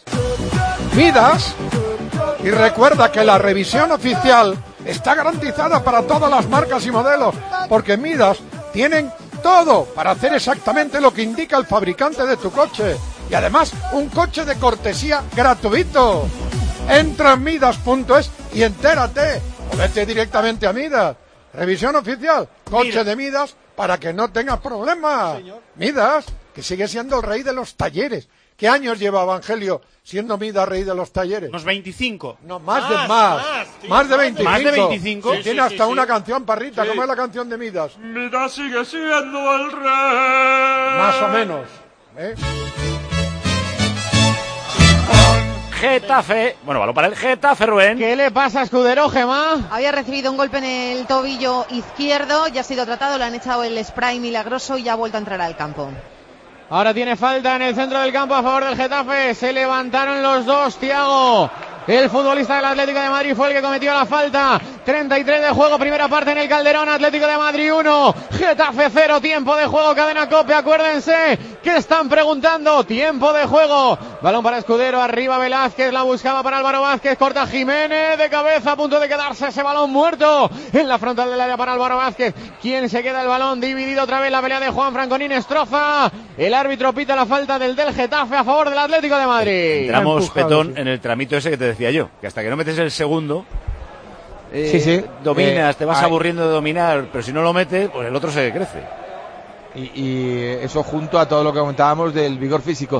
Midas. Y recuerda que la revisión oficial está garantizada para todas las marcas y modelos, porque Midas tienen todo para hacer exactamente lo que indica el fabricante de tu coche. Y además, un coche de cortesía gratuito. Entra en midas punto es y entérate. O vete directamente a Midas. Revisión oficial, coche Mira. de Midas para que no tengas problemas. Midas, que sigue siendo el rey de los talleres. ¿Qué años lleva Evangelio siendo Midas rey de los talleres? Unos veinticinco. No, más, de Más, más. más, Más, tío, de más de- veinticinco. más de veinticinco. Sí, Sí, tiene sí, hasta sí, una sí. canción, Parrita. Sí. ¿Cómo es la canción de Midas? Midas sigue siendo el rey. Más o menos. ¿eh? Getafe, bueno, balón para el Getafe, Rubén. ¿Qué le pasa a Escudero, Gemma? Había recibido un golpe en el tobillo izquierdo, ya ha sido tratado, le han echado el spray milagroso y ya ha vuelto a entrar al campo. Ahora tiene falta en el centro del campo a favor del Getafe. Se levantaron los dos, Thiago. El futbolista del Atlético de Madrid fue el que cometió la falta. treinta y tres de juego, primera parte en el Calderón. Atlético de Madrid uno, Getafe cero. Tiempo de juego, cadena COPE. Acuérdense que están preguntando. Tiempo de juego. Balón para Escudero, arriba Velázquez. La buscaba para Álvaro Vázquez. Corta Jiménez de cabeza, a punto de quedarse ese balón muerto en la frontal del área para Álvaro Vázquez. ¿Quién se queda el balón? Dividido otra vez la pelea de Juan Franconín Estroza. El árbitro pita la falta del del Getafe a favor del Atlético de Madrid. Entramos, Empujado, Petón, sí. en el tramito ese que te decía yo, que hasta que no metes el segundo, eh, Sí, sí. dominas, Eh, te vas hay- aburriendo de dominar, pero si no lo metes, pues el otro se crece. Y, y eso junto a todo lo que comentábamos del vigor físico.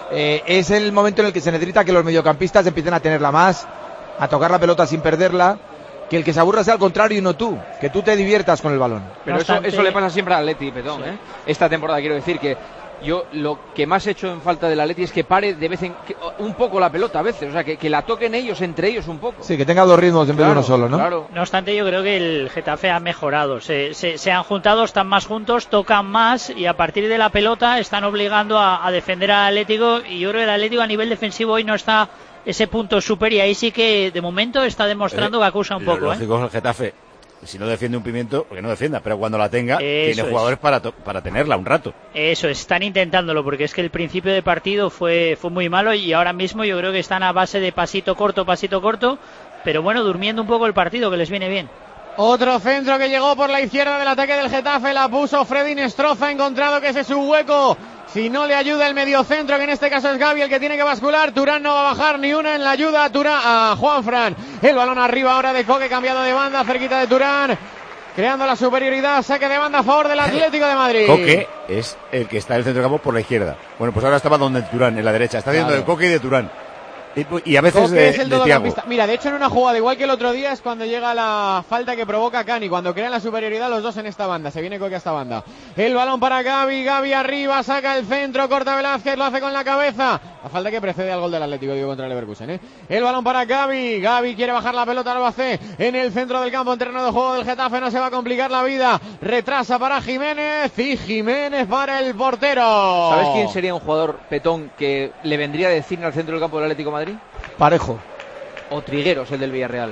Eh, es el momento en el que se necesita que los mediocampistas empiecen a tenerla más, a tocar la pelota sin perderla, que el que se aburra sea al contrario y no tú, que tú te diviertas con el balón. Pero eso, eso le pasa siempre al Atleti, Petón, sí. ¿eh? Esta temporada quiero decir que yo lo que más he hecho en falta del Atleti es que pare de vez en que, un poco la pelota a veces, o sea, que, que la toquen ellos entre ellos un poco. Sí, que tenga dos ritmos en vez claro, de uno solo, ¿no? Claro. No obstante, yo creo que el Getafe ha mejorado. Se, se, se han juntado, están más juntos, tocan más y a partir de la pelota están obligando a, a defender al Atlético. Y yo creo que el Atlético a nivel defensivo hoy no está ese punto super y ahí sí que de momento está demostrando eh, que acusa un lo poco. lógico ¿eh? es el Getafe. Si no defiende un Pimiento, que no defienda, pero cuando la tenga, Eso tiene jugadores es. para, to- para tenerla un rato. Eso, están intentándolo porque es que el principio de partido fue, fue muy malo y ahora mismo yo creo que están a base de pasito corto, pasito corto, pero bueno, durmiendo un poco el partido que les viene bien. Otro centro que llegó por la izquierda del ataque del Getafe, la puso Freddy Nestroza, ha encontrado que ese es su hueco. Si no le ayuda el mediocentro, que en este caso es Gavi el que tiene que bascular, Turán no va a bajar ni una en la ayuda a, Turán, a Juanfran. El balón arriba ahora de Coque, cambiado de banda, cerquita de Turán, creando la superioridad, saque de banda a favor del Atlético de Madrid. Coque es el que está en el centro del campo por la izquierda. Bueno, pues ahora estaba donde Turán, en la derecha. Está haciendo Claro. de Coque y de Turán. Y, y a veces Coque de, es el de Thiago. todocampista. Mira, de hecho en una jugada igual que el otro día es cuando llega la falta que provoca Cani, cuando crean la superioridad los dos en esta banda, se viene Coque a esta banda. El balón para Gavi, Gavi arriba, saca el centro, corta Velázquez, lo hace con la cabeza. La falta que precede al gol del Atlético, digo, contra el Leverkusen, ¿eh? El balón para Gavi, Gavi quiere bajar la pelota, lo hace en el centro del campo, en terreno de juego del Getafe, no se va a complicar la vida. Retrasa para Jiménez y Jiménez para el portero. ¿Sabes quién sería un jugador, Petón, que le vendría de cine al centro del campo del Atlético de Madrid? Parejo. O Trigueros, el del Villarreal.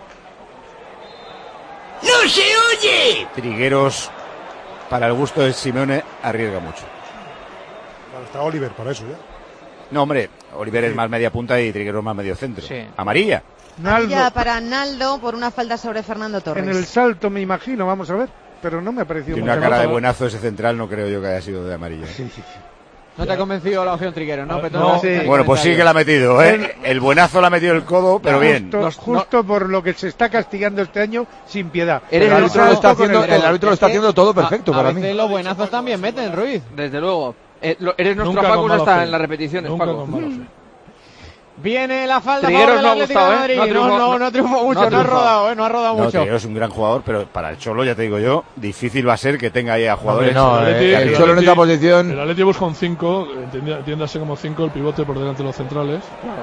¡No se oye! Trigueros, para el gusto de Simeone, arriesga mucho. Claro, está Oliver para eso ya. No, hombre, Oliver es más media punta y Trigueros más medio centro. Sí. Amarilla. Naldo, Ya para Naldo por una falta sobre Fernando Torres. en el salto me imagino, vamos a ver, pero no me ha parecido Tiene mucho. una cara de ¿no? buenazo ese central, no creo yo que haya sido de amarilla. Sí, sí, sí. No te ha convencido la opción Triguero, ¿no? Petón? No, sí. Bueno, pues sí que la ha metido, ¿eh? El buenazo la ha metido el codo, pero bien. Justo, Los- justo por lo que se está castigando este año sin piedad. El árbitro lo está haciendo, el árbitro lo está Es que haciendo todo perfecto a, a para veces mí. los buenazos también meten, Ruiz. Desde luego. Eh, lo- eres nuestro Nunca Paco con hasta mala fe. en las repeticiones, Nunca Paco. con mala fe. Viene la falta a Trigueros favor del no ha Atlético gustado, de ¿eh? Madrid. No ha No, triunfado, no, no- no triunfó no mucho, ha no, ha triunfado. rodado, ¿eh? No ha rodado No, mucho. Trigueros es un gran jugador, pero para el Cholo, ya te digo yo, difícil va a ser que tenga ahí a jugadores. No, El eh, Atleti- el el Cholo en esta Atleti- posición. El Atleti busca un cinco, entiéndase como cinco, el pivote por delante de los centrales.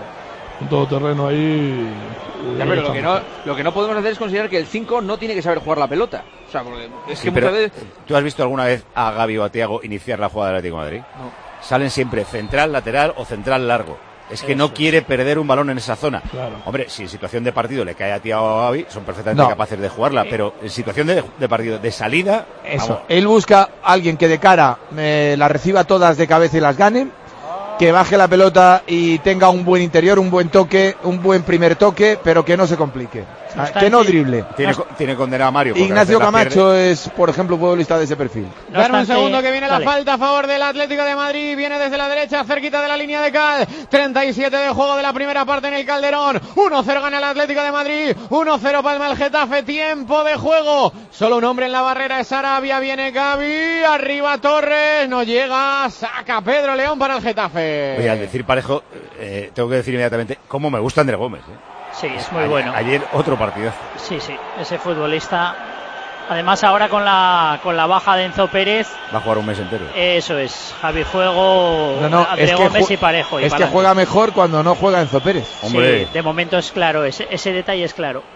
Un todoterreno ahí. Ya, pero lo que, no, lo que no podemos hacer es considerar que el cinco no tiene que saber jugar la pelota. O sea, porque es Sí, que pero, muchas veces... ¿tú has visto alguna vez a Gavi o a Thiago iniciar la jugada del Atlético de Madrid? No. Salen siempre central, lateral o central largo. Es que no Eso es. quiere perder un balón en esa zona. Claro. Hombre, si en situación de partido le cae a Thiago o a Gavi, son perfectamente No. capaces de jugarla, pero en situación de, de partido, de salida, Eso. vamos, Él busca a alguien que de cara eh, las reciba todas de cabeza y las gane, que baje la pelota y tenga un buen interior, un buen toque, un buen primer toque, pero que no se complique. Ah, que no drible. tiene, co- tiene condenado a Mario. porque Ignacio a veces la pierde. Camacho es, por ejemplo, futbolista de ese perfil. No Dar un obstante- segundo que viene Vale. la falta a favor del Atlético de Madrid. Viene desde la derecha, cerquita de la línea de cal. treinta y siete de juego de la primera parte en el Calderón. uno cero gana el Atlético de Madrid. uno cero palma el Getafe. Tiempo de juego. Solo un hombre en la barrera es Arabia. Viene Gavi. Arriba Torres. No llega. Saca Pedro León para el Getafe. Oye, al decir parejo, eh, tengo que decir inmediatamente cómo me gusta André Gómez. ¿eh? Sí, es muy Ayer- bueno. Ayer otro partidazo. Sí, sí, ese futbolista. Además ahora con la con la baja de Enzo Pérez, Va a jugar un mes entero. eso es, Javi Juego, No, no, André es que Gómez ju- y Parejo. y Es que pa'lante. juega mejor cuando no juega Enzo Pérez. Hombre. Sí, de momento es claro, ese, ese detalle es claro.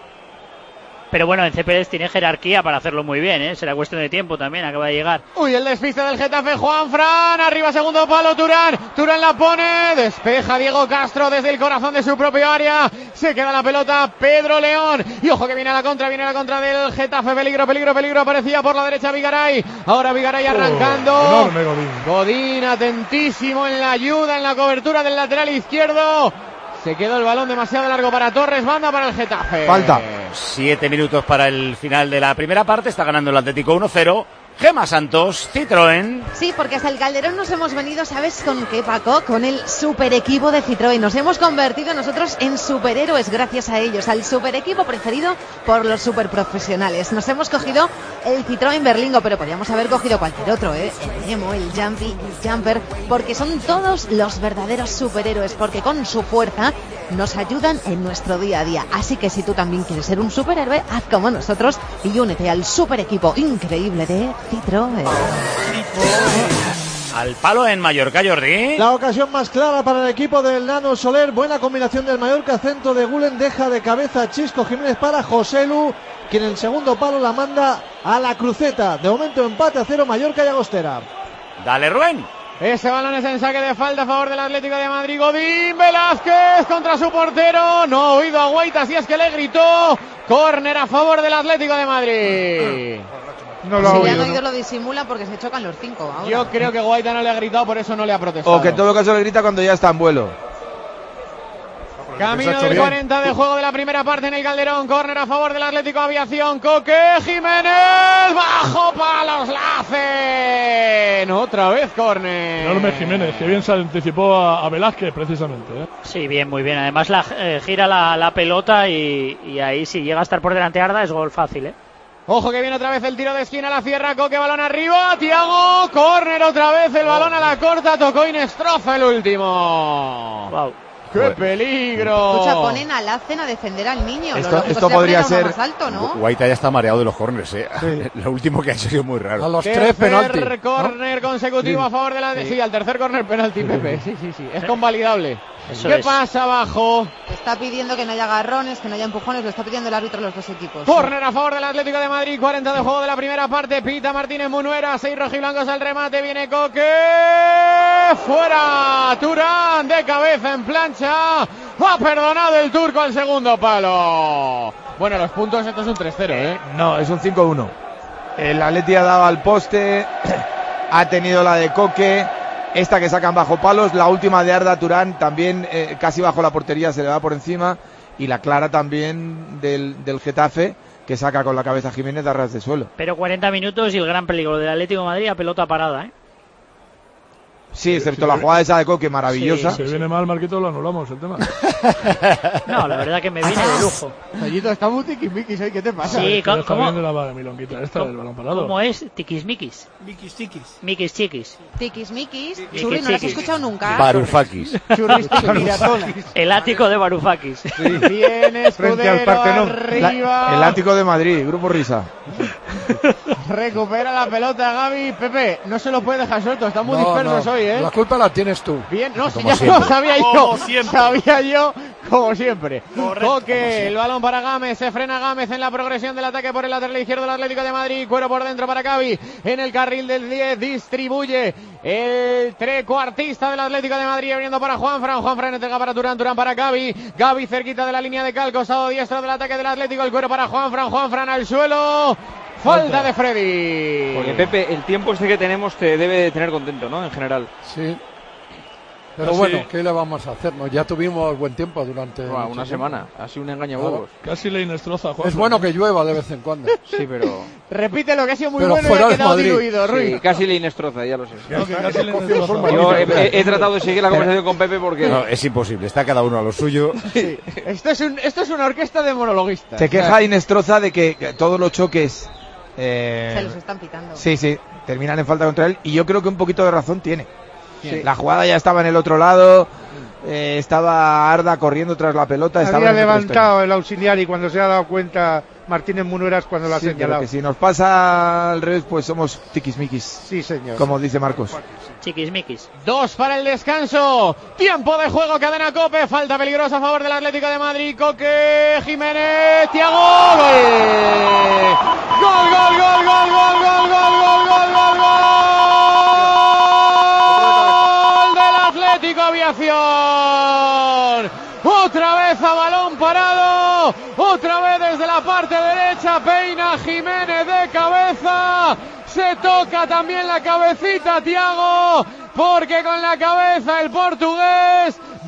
Pero bueno, Enzo Pérez tiene jerarquía para hacerlo muy bien, ¿eh? Será cuestión de tiempo también, acaba de llegar. Uy, el despiste del Getafe, Juanfran, arriba segundo palo, Turán, Turán la pone, despeja Diego Castro desde el corazón de su propio área, se queda la pelota Pedro León, y ojo que viene a la contra, viene a la contra del Getafe, peligro, peligro, peligro, aparecía por la derecha Vigaray, ahora Vigaray arrancando, Oh, enorme Godín. Godín atentísimo en la ayuda, en la cobertura del lateral izquierdo, se quedó el balón demasiado largo para Torres, banda para el Getafe. Falta. Siete minutos para el final de la primera parte. Está ganando el Atlético uno cero. Gemma Santos, Citroën. Sí, porque hasta el Calderón nos hemos venido, ¿sabes con qué, Paco? Con el super equipo de Citroën. Nos hemos convertido nosotros en superhéroes gracias a ellos, al super equipo preferido por los super profesionales. Nos hemos cogido el Citroën Berlingo, pero podríamos haber cogido cualquier otro, ¿eh? El Nemo, el Jumpy, el Jumper, porque son todos los verdaderos superhéroes, porque con su fuerza nos ayudan en nuestro día a día. Así que si tú también quieres ser un superhéroe, haz como nosotros y únete al super equipo increíble de Citroën. Al palo en Mallorca, Jordi. La ocasión más clara para el equipo del Nano Soler. Buena combinación del Mallorca, centro de Gulen, deja de cabeza Chisco Jiménez para Joselu, quien en el segundo palo la manda a la cruceta. De momento empate a cero Mallorca y Agostera. Dale, Rubén. Ese balón es en saque de falta a favor del Atlético de Madrid. Godín Velázquez contra su portero. No ha oído a Guaita, así es que le gritó. Córner a favor del Atlético de Madrid. No lo si ya no oído, lo disimula porque se chocan los cinco. Ahora. Yo creo que Guaita no le ha gritado, por eso no le ha protestado. O que en todo caso le grita cuando ya está en vuelo. Camino del cuarenta de juego de la primera parte en el Calderón. Córner a favor del Atlético Aviación. Coque Jiménez. Bajo palos la hacen. Otra vez córner. Enorme Jiménez, que bien se anticipó a, a Velázquez precisamente, ¿eh? Sí, bien, muy bien. Además la, eh, gira la, la pelota y, y ahí si llega a estar por delante Arda es gol fácil, ¿eh? Ojo que viene otra vez el tiro de esquina, la cierra Coque, balón arriba, Thiago, córner otra vez, el balón a la corta, tocó Inestroza el último. Wow. ¡Qué peligro! Escucha, ponen a Lacen a defender al niño. Esto, lo esto podría ser... Más alto, ¿no? Guaita ya está mareado de los corners, ¿eh? Sí. Lo último que ha hecho ha sido muy raro. A los tres penaltis. Tercer córner ¿no? consecutivo sí. a favor de la... Sí, sí al tercer córner penalti, Pepe. Sí, sí, sí. Es convalidable. Eso ¿Qué es. pasa abajo? Está pidiendo que no haya agarrones, que no haya empujones, lo está pidiendo el árbitro a los dos equipos. Córner a favor del Atlético de Madrid, cuarenta de juego de la primera parte, pita Martínez Munuera, seis rojiblancos al remate, viene Coque, fuera, Turán de cabeza en plancha, ha perdonado el turco al segundo palo. Bueno, los puntos, esto es un tres cero, ¿eh? No, es un cinco uno. El Atleti ha dado al poste, ha tenido la de Coque. Esta que sacan bajo palos, la última de Arda Turán también eh, casi bajo la portería, se le va por encima, y la clara también del, del Getafe que saca con la cabeza Jiménez de ras de suelo. Pero cuarenta minutos y el gran peligro del Atlético de Madrid a pelota parada, ¿eh? Sí, excepto sí, la jugada esa de Coque, maravillosa. Si sí, viene mal, Marquito, lo anulamos el tema. No, la verdad que me viene de lujo. Gallito, está muy tiquismiquis ahí, ¿qué te pasa? Sí, ¿cómo? ¿Cómo? De la milonguita esta del balón parado. ¿Cómo es? Tiquismiquis. Miquis tiquis. Miquis chiquis. Tiquismiquis. Churri, ¿no lo has escuchado nunca? Barufakis. Churris tiquiratonas. El ático de Barufakis. Sí. Bien, Escudero arriba. La, el ático de Madrid, Grupo Risa. Recupera la pelota Gaby. Pepe, no se lo puede dejar suelto, están muy no, dispersos no. hoy, ¿eh? La culpa la tienes tú. Bien, no, si ya lo sabía yo, sabía yo, como siempre. Coque, el balón para Gámez, se frena Gámez en la progresión del ataque por el lateral izquierdo del Atlético de Madrid, cuero por dentro para Gaby, en el carril del diez, distribuye el trecuartista del Atlético de Madrid, abriendo para Juanfran, Juanfran entrega para Turán, Turán para Gaby, Gaby cerquita de la línea de cal, costado diestro del ataque del Atlético, el cuero para Juanfran, Juanfran al suelo. Falta de Freddy. Porque Pepe, el tiempo este que tenemos te debe de tener contento, ¿no? En general. Sí. Pero bueno, sí. ¿Qué le vamos a hacer? ¿No? Ya tuvimos buen tiempo durante Buah, una semana, ha sido un engañahuevos. Claro. Casi le inestroza, Juan. Es bueno que llueva de vez en cuando. Sí, pero... Repite lo que ha sido muy pero bueno y ha quedado diluido, Ruiz. Sí, casi le inestroza, ya lo sé. No, que casi le inestroza. Yo he, he, he tratado de seguir la conversación con Pepe porque... No, es imposible, está cada uno a lo suyo. Sí. Esto, es un, esto es una orquesta de monologuistas. Se queja o sea, Inestroza de que, que todos los choques... Eh, se los están pitando. Sí, sí, terminan en falta contra él y yo creo que un poquito de razón tiene. Sí. La jugada ya estaba en el otro lado, eh, estaba Arda corriendo tras la pelota. Había estaba levantado el auxiliar y cuando se ha dado cuenta Martínez Munueras cuando lo ha sí, señalado. Que si nos pasa al revés, pues somos tiquismiquis. Sí, señor. Como dice Marcos. Chiquismiquis. Dos para el descanso. Tiempo de juego, cadena Cope. Falta peligrosa a favor del Atlético de Madrid. Coque, Jiménez, Thiago. Gol. Gol, gol, gol, gol, gol, gol, gol, gol, gol, gol, gol del Atlético Aviación. Otra vez a balón parado. Otra vez desde la parte derecha. Peina Jiménez de cabeza. Se toca también la cabecita Thiago, porque con la cabeza el portugués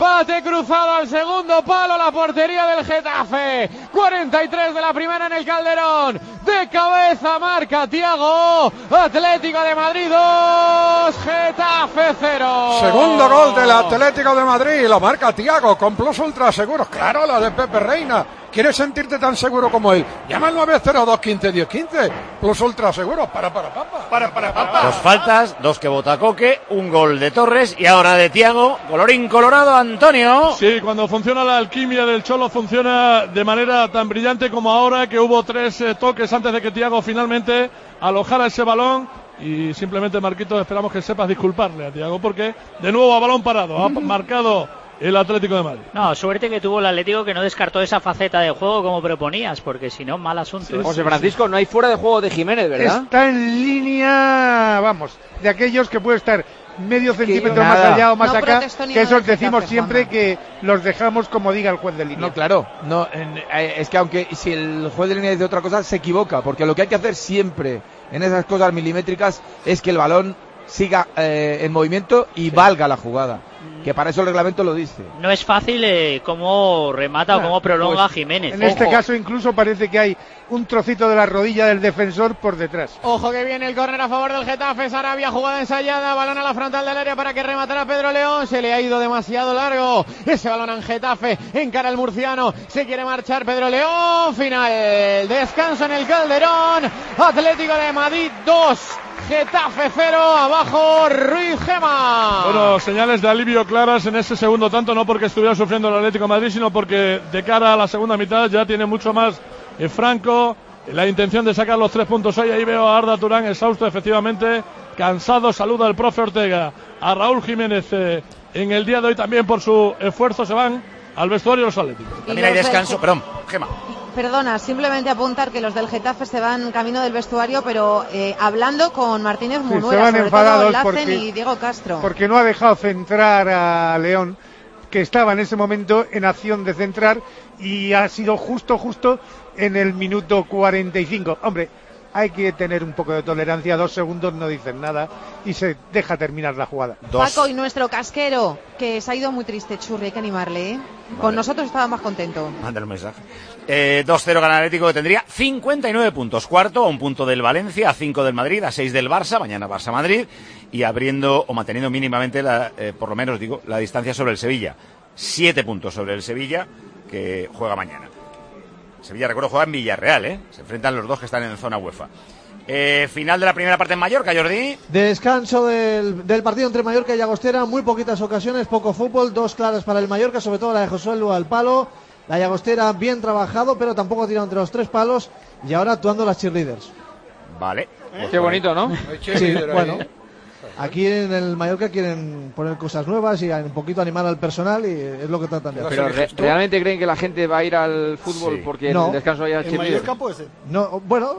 bate cruzado al segundo palo, la portería del Getafe. cuarenta y tres de la primera en el Calderón. De cabeza marca Thiago. Atlético de Madrid dos, Getafe cero. Segundo gol del Atlético de Madrid, lo marca Thiago con Plus Ultra Seguros. Claro, la de Pepe Reina. ¿Quieres sentirte tan seguro como él? Llama al nueve cero dos quince diez quince. Plus Ultra Seguros. Para, para, papa. Para, para, papa. Dos faltas, dos que bota Coque, un gol de Torres y ahora de Thiago. Colorín colorado, Antonio. Sí, cuando funciona la alquimia del Cholo funciona de manera tan brillante como ahora, que hubo tres eh, toques antes de que Thiago finalmente alojara ese balón. Y simplemente, Marquitos, esperamos que sepas disculparle a Thiago, porque de nuevo a balón parado ha marcado el Atlético de Madrid. No, suerte que tuvo el Atlético, que no descartó esa faceta de juego como proponías, porque si no, mal asunto. Sí, José Francisco, no hay fuera de juego de Jiménez, ¿verdad? Está en línea, vamos, de aquellos que puede estar medio centímetro nada. más allá o más No acá, protestó ni que nada esos el decimos Getafe, siempre Juanma. que los dejamos como diga el juez de línea. No, claro, no, en, eh, es que aunque si el juez de línea dice otra cosa, se equivoca, porque lo que hay que hacer siempre en esas cosas milimétricas es que el balón siga eh, en movimiento y sí. valga la jugada, que para eso el reglamento lo dice. No es fácil eh, cómo remata Claro, o cómo prolonga pues, Jiménez. En este Ojo. caso incluso parece que hay un trocito de la rodilla del defensor por detrás. Ojo que viene el córner a favor del Getafe. Sarabia, jugada ensayada, balón a la frontal del área para que rematara Pedro León. Se le ha ido demasiado largo ese balón en Getafe, encara el murciano, se quiere marchar Pedro León. Final, descanso en el Calderón. Atlético de Madrid dos, Getafe cero, abajo Ruiz Gema. Bueno, señales de alivio claras en ese segundo tanto, no porque estuviera sufriendo el Atlético de Madrid, sino porque de cara a la segunda mitad ya tiene mucho más eh, Franco la intención de sacar los tres puntos hoy. Ahí veo a Arda Turán exhausto, efectivamente, cansado. Saluda el profe Ortega a Raúl Jiménez eh, en el día de hoy también por su esfuerzo. Se van al vestuario los Atléticos. También hay descanso, perdón, Gema. Perdona, simplemente apuntar que los del Getafe se van camino del vestuario, pero eh, hablando con Martínez Sí, Munuera, se van sobre enfadados todo Lacen porque- y Diego Castro. Porque no ha dejado centrar a León, que estaba en ese momento en acción de centrar, y ha sido justo, justo en el minuto cuarenta y cinco. Hombre, hay que tener un poco de tolerancia, dos segundos no dicen nada y se deja terminar la jugada. Paco y nuestro casquero, que se ha ido muy triste, Churri, hay que animarle, ¿eh? Con Vale. nosotros estaba más contento. Manda el mensaje. Eh, dos cero gana el Atlético, que tendría cincuenta y nueve puntos. Cuarto, a un punto del Valencia, a cinco del Madrid, a seis del Barça. Mañana Barça-Madrid. Y abriendo o manteniendo mínimamente, la, eh, por lo menos digo, la distancia sobre el Sevilla. Siete puntos sobre el Sevilla, que juega mañana. Sevilla, recuerdo, juega en Villarreal, ¿eh? Se enfrentan los dos que están en zona UEFA. Eh, final de la primera parte en Mallorca, Jordi. Descanso del, del partido entre Mallorca y Llagostera, muy poquitas ocasiones, poco fútbol, dos claras para el Mallorca, sobre todo la de Josué Lu al palo, la Llagostera bien trabajado, pero tampoco ha tirado entre los tres palos, y ahora actuando las cheerleaders. Vale. Pues qué bonito, ¿no? Sí, bueno, aquí en el Mallorca quieren poner cosas nuevas y un poquito animar al personal, y es lo que tratan de hacer. Pero re- ¿realmente creen que la gente va a ir al fútbol Sí. porque No. en el descanso haya En cheerleader? Mallorca puede ser. No, bueno,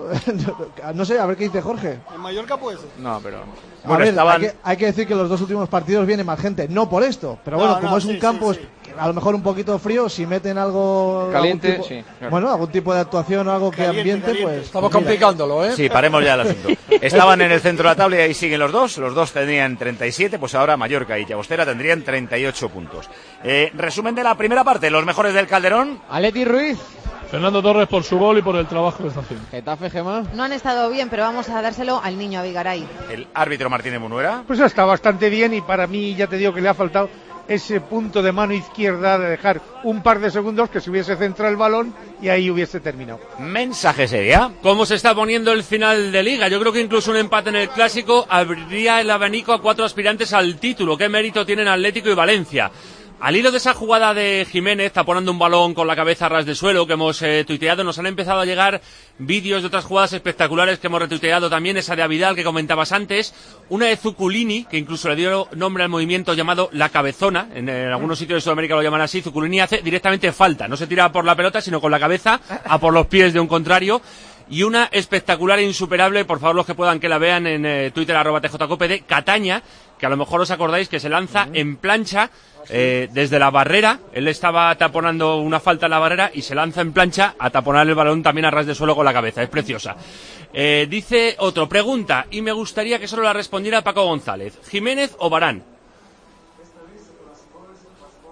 no sé, a ver qué dice Jorge. En Mallorca puede ser. No, pero... A Bueno, ver, estaban- hay, que, hay que decir que los dos últimos partidos viene más gente, no por esto, pero bueno, No, como no, es un sí, campo sí, sí. que a lo mejor un poquito frío, si meten algo Caliente, algún tipo- sí, claro. bueno, algún tipo de actuación o algo que Caliente, ambiente, caliente. pues Estamos pues mira. complicándolo, ¿eh? Sí, paremos ya el asunto. Estaban en el centro de la tabla y ahí siguen los dos. Los dos tendrían treinta y siete, pues ahora Mallorca y Llagostera tendrían treinta y ocho puntos. Eh, resumen de la primera parte, los mejores del Calderón. Aleti Ruiz, Fernando Torres por su gol y por el trabajo que está haciendo. Getafe, Gema. No han estado bien, pero vamos a dárselo al niño, a Vigaray. El árbitro Martínez Munuera. Pues está bastante bien, y para mí ya te digo que le ha faltado ese punto de mano izquierda de dejar un par de segundos que se hubiese centrado el balón y ahí hubiese terminado. Mensaje seria. ¿Cómo se está poniendo el final de Liga? Yo creo que incluso un empate en el Clásico abriría el abanico a cuatro aspirantes al título. ¿Qué mérito tienen Atlético y Valencia? Al hilo de esa jugada de Jiménez taponando un balón con la cabeza a ras de suelo que hemos eh, tuiteado, nos han empezado a llegar vídeos de otras jugadas espectaculares que hemos retuiteado también, esa de Avidal que comentabas antes, una de Zuculini, que incluso le dio nombre al movimiento llamado La Cabezona, en, en algunos sitios de Sudamérica lo llaman así. Zuculini hace directamente falta, no se tira por la pelota sino con la cabeza a por los pies de un contrario. Y una espectacular e insuperable, por favor los que puedan que la vean en eh, Twitter arroba tjcope, de Cataña, que a lo mejor os acordáis que se lanza en plancha eh, desde la barrera. Él estaba taponando una falta en la barrera y se lanza en plancha a taponar el balón también a ras de suelo con la cabeza. Es preciosa. Eh, dice otro, pregunta, y me gustaría que solo la respondiera Paco González: ¿Jiménez o Varane?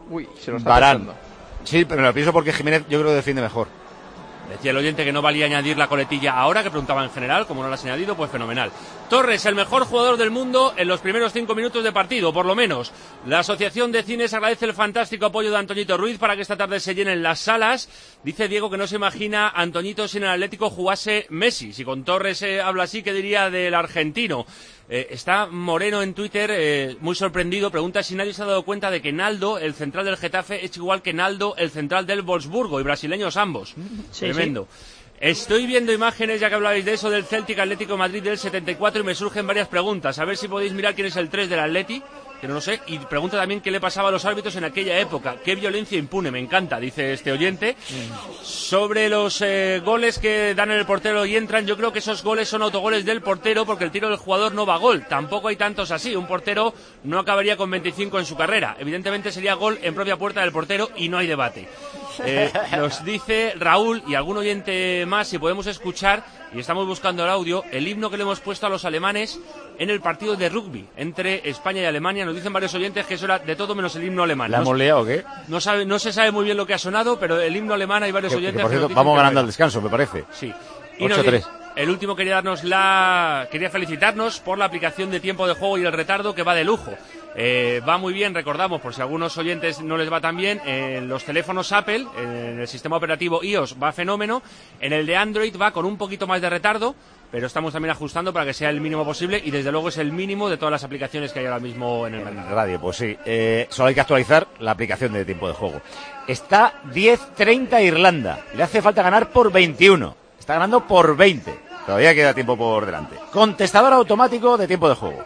Uy, se lo está Varane. pensando. Sí, pero me lo pienso porque Jiménez yo creo que defiende mejor. Decía el oyente que no valía añadir la coletilla ahora, que preguntaba en general, como no la has añadido, pues fenomenal. Torres, el mejor jugador del mundo en los primeros cinco minutos de partido, por lo menos. La Asociación de Cines agradece el fantástico apoyo de Antoñito Ruiz para que esta tarde se llenen las salas. Dice Diego que no se imagina a Antoñito si en el Atlético jugase Messi. Si con Torres se eh, habla así, ¿qué diría del argentino? Eh, está Moreno en Twitter, eh, muy sorprendido, pregunta si nadie se ha dado cuenta de que Naldo, el central del Getafe, es igual que Naldo, el central del Wolfsburgo, y brasileños ambos. Sí, Tremendo. Sí. Estoy viendo imágenes, ya que hablabais de eso, del Celtic Atlético de Madrid del setenta y cuatro, y me surgen varias preguntas. A ver si podéis mirar quién es el tres del Atleti, que no lo sé, y pregunta también qué le pasaba a los árbitros en aquella época. Qué violencia impune, me encanta, dice este oyente. Mm. Sobre los eh, goles que dan en el portero y entran, yo creo que esos goles son autogoles del portero, porque el tiro del jugador no va a gol. Tampoco hay tantos así. Un portero no acabaría con veinticinco en su carrera. Evidentemente sería gol en propia puerta del portero y no hay debate. Eh, nos dice Raúl y algún oyente más si podemos escuchar, y estamos buscando el audio, el himno que le hemos puesto a los alemanes en el partido de rugby entre España y Alemania. Nos dicen varios oyentes que eso era de todo menos el himno alemán. ¿La no, hemos liado o qué? No, sabe, no se sabe muy bien lo que ha sonado, pero el himno alemán hay varios que, oyentes que, por cierto, que vamos ganando al descanso, me parece. Sí. ocho tres. El último quería darnos la quería felicitarnos por la aplicación de tiempo de juego y el retardo, que va de lujo. Eh, va muy bien, recordamos, por si a algunos oyentes no les va tan bien, en los teléfonos Apple, en el sistema operativo iOS va fenómeno, en el de Android va con un poquito más de retardo, pero estamos también ajustando para que sea el mínimo posible, y desde luego es el mínimo de todas las aplicaciones que hay ahora mismo en el en radio. Pues sí, eh, solo hay que actualizar la aplicación de tiempo de juego. Está diez treinta Irlanda, le hace falta ganar por veintiuno, está ganando por veinte, todavía queda tiempo por delante. Contestador automático de tiempo de juego.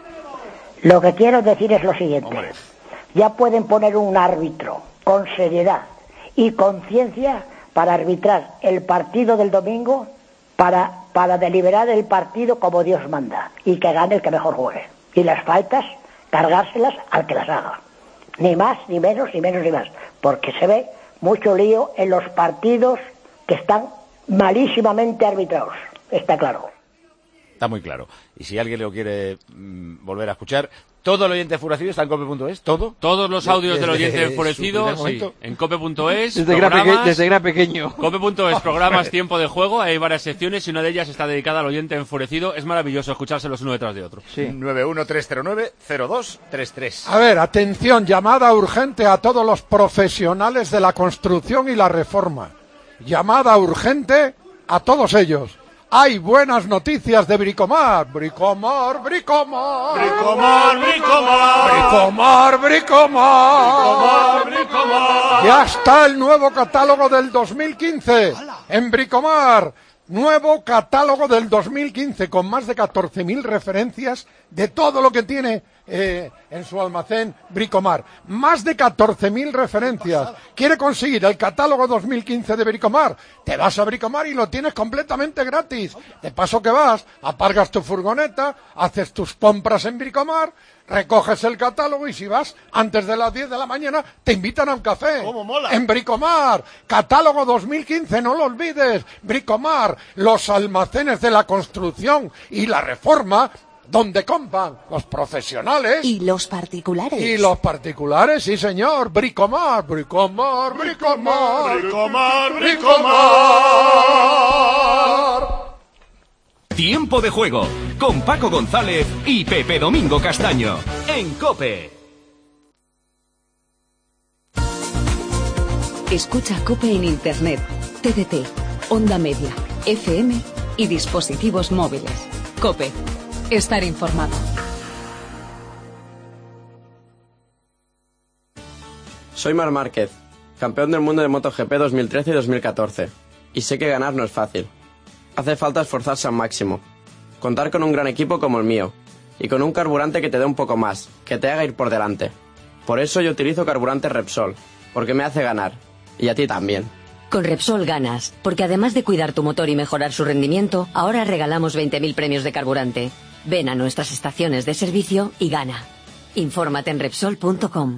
Lo que quiero decir es lo siguiente. Hombre. Ya pueden poner un árbitro con seriedad y conciencia para arbitrar el partido del domingo, para, para deliberar el partido como Dios manda, y que gane el que mejor juegue. Y las faltas, cargárselas al que las haga. Ni más, ni menos, ni menos, ni más. Porque se ve mucho lío en los partidos que están malísimamente arbitrados. Está claro. Está muy claro. Y si alguien lo quiere mmm, volver a escuchar, todo el oyente enfurecido está en cope punto es, todo. Todos los audios desde del oyente enfurecido, sí, en cope punto es. Desde, programas, desde que era pequeño. cope punto es, programas tiempo de juego, hay varias secciones y una de ellas está dedicada al oyente enfurecido. Es maravilloso escuchárselos uno detrás de otro. Sí. nueve uno tres cero nueve cero dos tres tres. A ver, atención, llamada urgente a todos los profesionales de la construcción y la reforma. Llamada urgente a todos ellos. Hay buenas noticias de Bricomar. Bricomar, Bricomar. Bricomar, Bricomar. Bricomar, Bricomar. Bricomar, Bricomar. Ya está el nuevo catálogo del dos mil quince en Bricomar. Nuevo catálogo del dos mil quince con más de catorce mil referencias de todo lo que tiene eh, en su almacén Bricomar. Más de catorce mil referencias. ¿Quiere conseguir el catálogo dos mil quince de Bricomar? Te vas a Bricomar y lo tienes completamente gratis. De paso que vas, aparcas tu furgoneta, haces tus compras en Bricomar, recoges el catálogo y si vas antes de las diez de la mañana te invitan a un café. ¡Cómo mola! En Bricomar, catálogo dos mil quince, no lo olvides. Bricomar, los almacenes de la construcción y la reforma, donde compran los profesionales y los particulares. Y los particulares, sí señor. Bricomar, Bricomar, Bricomar, Bricomar, Bricomar. Tiempo de juego con Paco González y Pepe Domingo Castaño en COPE. Escucha COPE en Internet, T D T, Onda Media, F M y dispositivos móviles. COPE. Estar informado. Soy Marc Márquez, campeón del mundo de MotoGP dos mil trece y dos mil catorce. Y sé que ganar no es fácil. Hace falta esforzarse al máximo. Contar con un gran equipo como el mío. Y con un carburante que te dé un poco más, que te haga ir por delante. Por eso yo utilizo carburante Repsol, porque me hace ganar. Y a ti también. Con Repsol ganas, porque además de cuidar tu motor y mejorar su rendimiento, ahora regalamos veinte mil premios de carburante. Ven a nuestras estaciones de servicio y gana. Infórmate en Repsol punto com.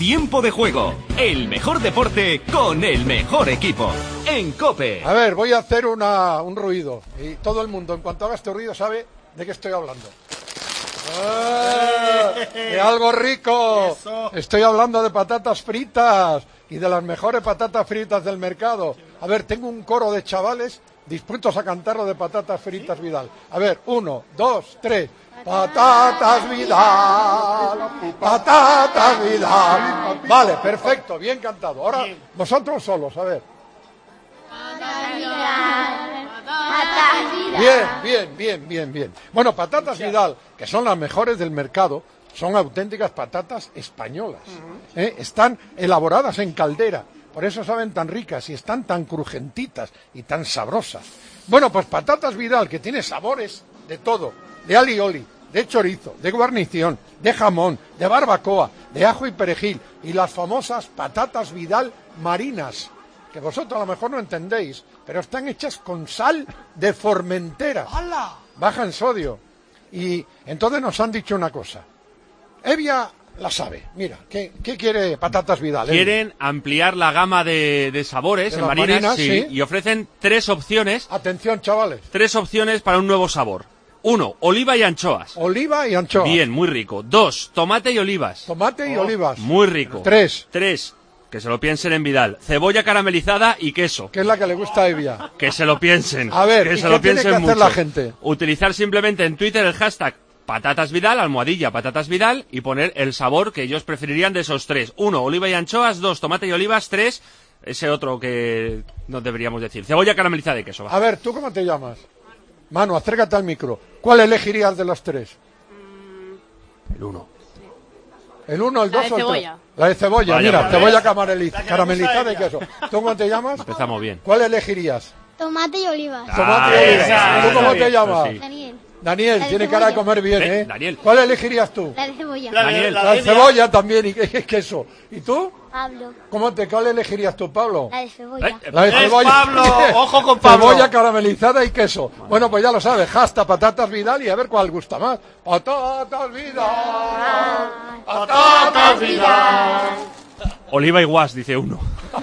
Tiempo de Juego, el mejor deporte con el mejor equipo. En COPE. A ver, voy a hacer una, un ruido. Y todo el mundo, en cuanto haga este ruido, sabe de qué estoy hablando. ¡Eh! ¡De algo rico! Eso. Estoy hablando de patatas fritas y de las mejores patatas fritas del mercado. A ver, tengo un coro de chavales dispuestos a cantarlo de patatas fritas Vidal. A ver, uno, dos, tres. Patatas Vidal, patatas Vidal. Vale, perfecto, bien cantado. Ahora vosotros solos, a ver. Bien, bien, bien, bien, bien. Bueno, patatas Vidal, que son las mejores del mercado, son auténticas patatas españolas. ¿eh? Están elaboradas en caldera, por eso saben tan ricas y están tan crujentitas y tan sabrosas. Bueno, pues patatas Vidal, que tiene sabores de todo, de alioli, de chorizo, de guarnición, de jamón, de barbacoa, de ajo y perejil, y las famosas patatas Vidal marinas, que vosotros a lo mejor no entendéis, pero están hechas con sal de Formentera, ¡hala! Baja en sodio. Y entonces nos han dicho una cosa. Evia la sabe. Mira, ¿qué, qué quiere patatas Vidal? Quieren Evia? ampliar la gama de, de sabores de en marinas, marinas sí, sí. Y ofrecen tres opciones. Atención, chavales. Tres opciones para un nuevo sabor. Uno, oliva y anchoas. Oliva y anchoas. Bien, muy rico. Dos, tomate y olivas. Tomate y oh, olivas. Muy rico. Tres. Tres. Que se lo piensen en Vidal. Cebolla caramelizada y queso. Que es la que le gusta a Evia. Que se lo piensen. A ver, que ¿y se qué lo tiene piensen que hacer mucho. la gente? Utilizar simplemente en Twitter el hashtag Patatas Vidal, almohadilla Patatas Vidal, y poner el sabor que ellos preferirían de esos tres. Uno, oliva y anchoas. Dos, tomate y olivas. Tres, ese otro que no deberíamos decir. Cebolla caramelizada y queso. Va. A ver, ¿tú cómo te llamas? Manu, acércate al micro. ¿Cuál elegirías de los tres? El uno. ¿El uno, el dos o el cebolla. tres? La de cebolla, Vaya, mira, vale. cebolla carameliz- caramelizada y queso. ¿Tú cómo te llamas? Empezamos bien. ¿Cuál elegirías? Tomate y olivas. Tomate y Ah, olivas. esa, ¿Tú cómo esa, te esa, llamas? sí. Daniel. Daniel, La de tiene cebolla. cara de comer bien, Eh, ¿eh? Daniel. ¿Cuál elegirías tú? La de cebolla. La de- Daniel. La de cebolla también y que- queso. ¿Y tú? Pablo. ¿Cómo te, cuál elegirías tú, Pablo? La de cebolla. Eh, La de es cebolla. Pablo, ojo con Pablo. Cebolla caramelizada y queso. Bueno, pues ya lo sabes, hasta patatas Vidal y a ver cuál gusta más. Patatas Vidal. Patatas Vidal. Oliva y guas, dice uno.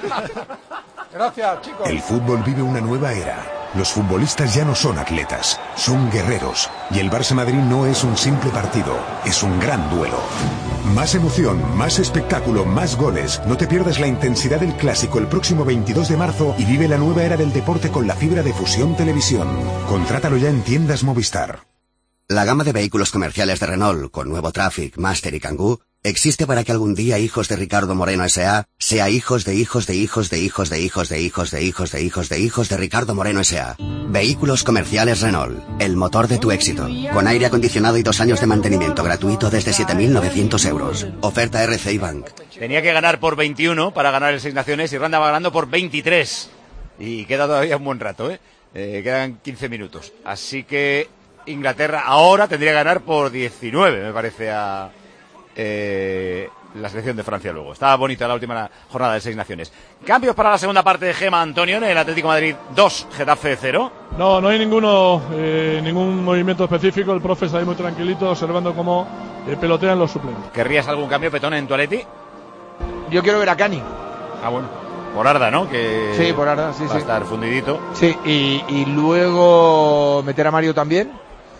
Gracias, chicos. El fútbol vive una nueva era. Los futbolistas ya no son atletas, son guerreros. Y el Barça Madrid no es un simple partido, es un gran duelo. Más emoción, más espectáculo, más goles. No te pierdas la intensidad del clásico el próximo veintidós de marzo y vive la nueva era del deporte con la fibra de Fusión Televisión. Contrátalo ya en tiendas Movistar. La gama de vehículos comerciales de Renault, con nuevo Traffic, Master y Kangoo, existe para que algún día hijos de Ricardo Moreno S A sea hijos de hijos de hijos de hijos de hijos de hijos de hijos de hijos de hijos de Ricardo Moreno S A. Vehículos comerciales Renault, el motor de tu éxito, con aire acondicionado y dos años de mantenimiento gratuito desde siete mil novecientos euros. Oferta R C I Bank. Tenía que ganar por veintiuno para ganar el Seis Naciones, Irlanda va ganando por veintitrés. Y queda todavía un buen rato, ¿eh? eh quedan quince minutos. Así que Inglaterra ahora tendría que ganar por diecinueve, me parece, a eh, la selección de Francia luego. Estaba bonita la última jornada de Seis Naciones. Cambios para la segunda parte de Gema Antonio en el Atlético de Madrid dos, Getafe cero. No, no hay ninguno, eh, ningún movimiento específico. El profe está ahí muy tranquilito observando cómo eh, pelotean los suplentes. ¿Querrías algún cambio, Petón, en tu Atleti? Yo quiero ver a Cani. Ah, bueno. Por Arda, ¿no? Que Sí, por Arda, sí, va sí. a estar fundidito. Sí, y, y luego meter a Mario también.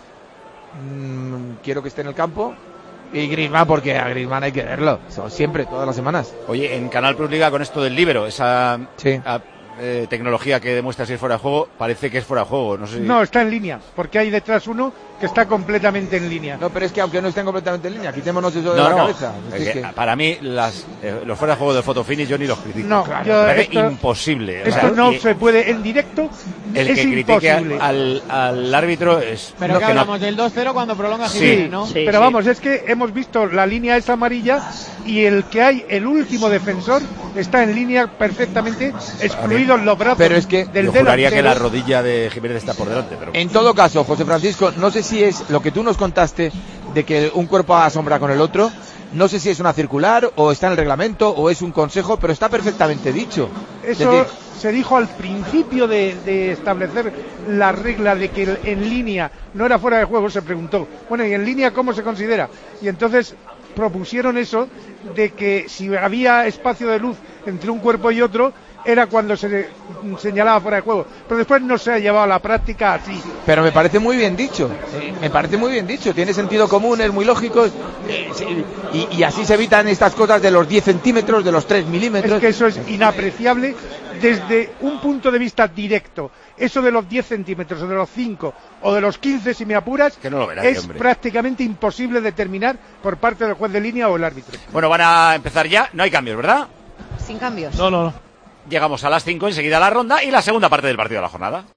Mm, quiero que esté en el campo. Y Griezmann, porque a Griezmann hay que verlo. Eso siempre, todas las semanas. Oye, en Canal Plus Liga con esto del líbero, esa Sí. a- eh, tecnología que demuestra si es fuera de juego, parece que es fuera de juego. No sé si... No, está en línea, porque hay detrás uno que está completamente en línea. No, pero es que aunque no estén completamente en línea, quitémonos eso de No, la no. cabeza. Es Es que, que- Para mí, las, eh, los fuera de juego de Photofinish yo ni los critico. No, Claro, yo me parece esto- imposible. O Esto sea, no y se puede en directo, el es que critique imposible. al, al árbitro es... Pero no, que que no- hablamos del dos cero cuando prolonga Sí. Jiménez, ¿no? Pero vamos, es que hemos visto la línea esa amarilla y el que hay, el último defensor, está en línea perfectamente, excluidos los brazos Pero es que del yo juraría delantero. que la rodilla de Jiménez está por delante, pero... En todo caso, José Francisco, no sé si es lo que tú nos contaste de que un cuerpo haga sombra con el otro, no sé si es una circular o está en el reglamento o es un consejo, pero está perfectamente dicho. Eso Es decir, se dijo al principio de, de establecer la regla de que en línea no era fuera de juego, se preguntó, bueno, ¿y en línea cómo se considera? Y entonces propusieron eso de que si había espacio de luz entre un cuerpo y otro era cuando se señalaba fuera de juego, pero después no se ha llevado a la práctica así. Pero me parece muy bien dicho, eh, me parece muy bien dicho, tiene sentido común, es muy lógico, eh, y, y así se evitan estas cosas de los diez centímetros, de los tres milímetros. Es que eso es inapreciable desde un punto de vista directo. Eso de los diez centímetros, o de los cinco, o de los quince, si me apuras, que no lo verá, es hombre. prácticamente imposible determinar por parte del juez de línea o el árbitro. Bueno, van a empezar ya, no hay cambios, ¿verdad? Sin cambios. No, no, no. Llegamos a las cinco, enseguida la ronda y la segunda parte del partido de la jornada.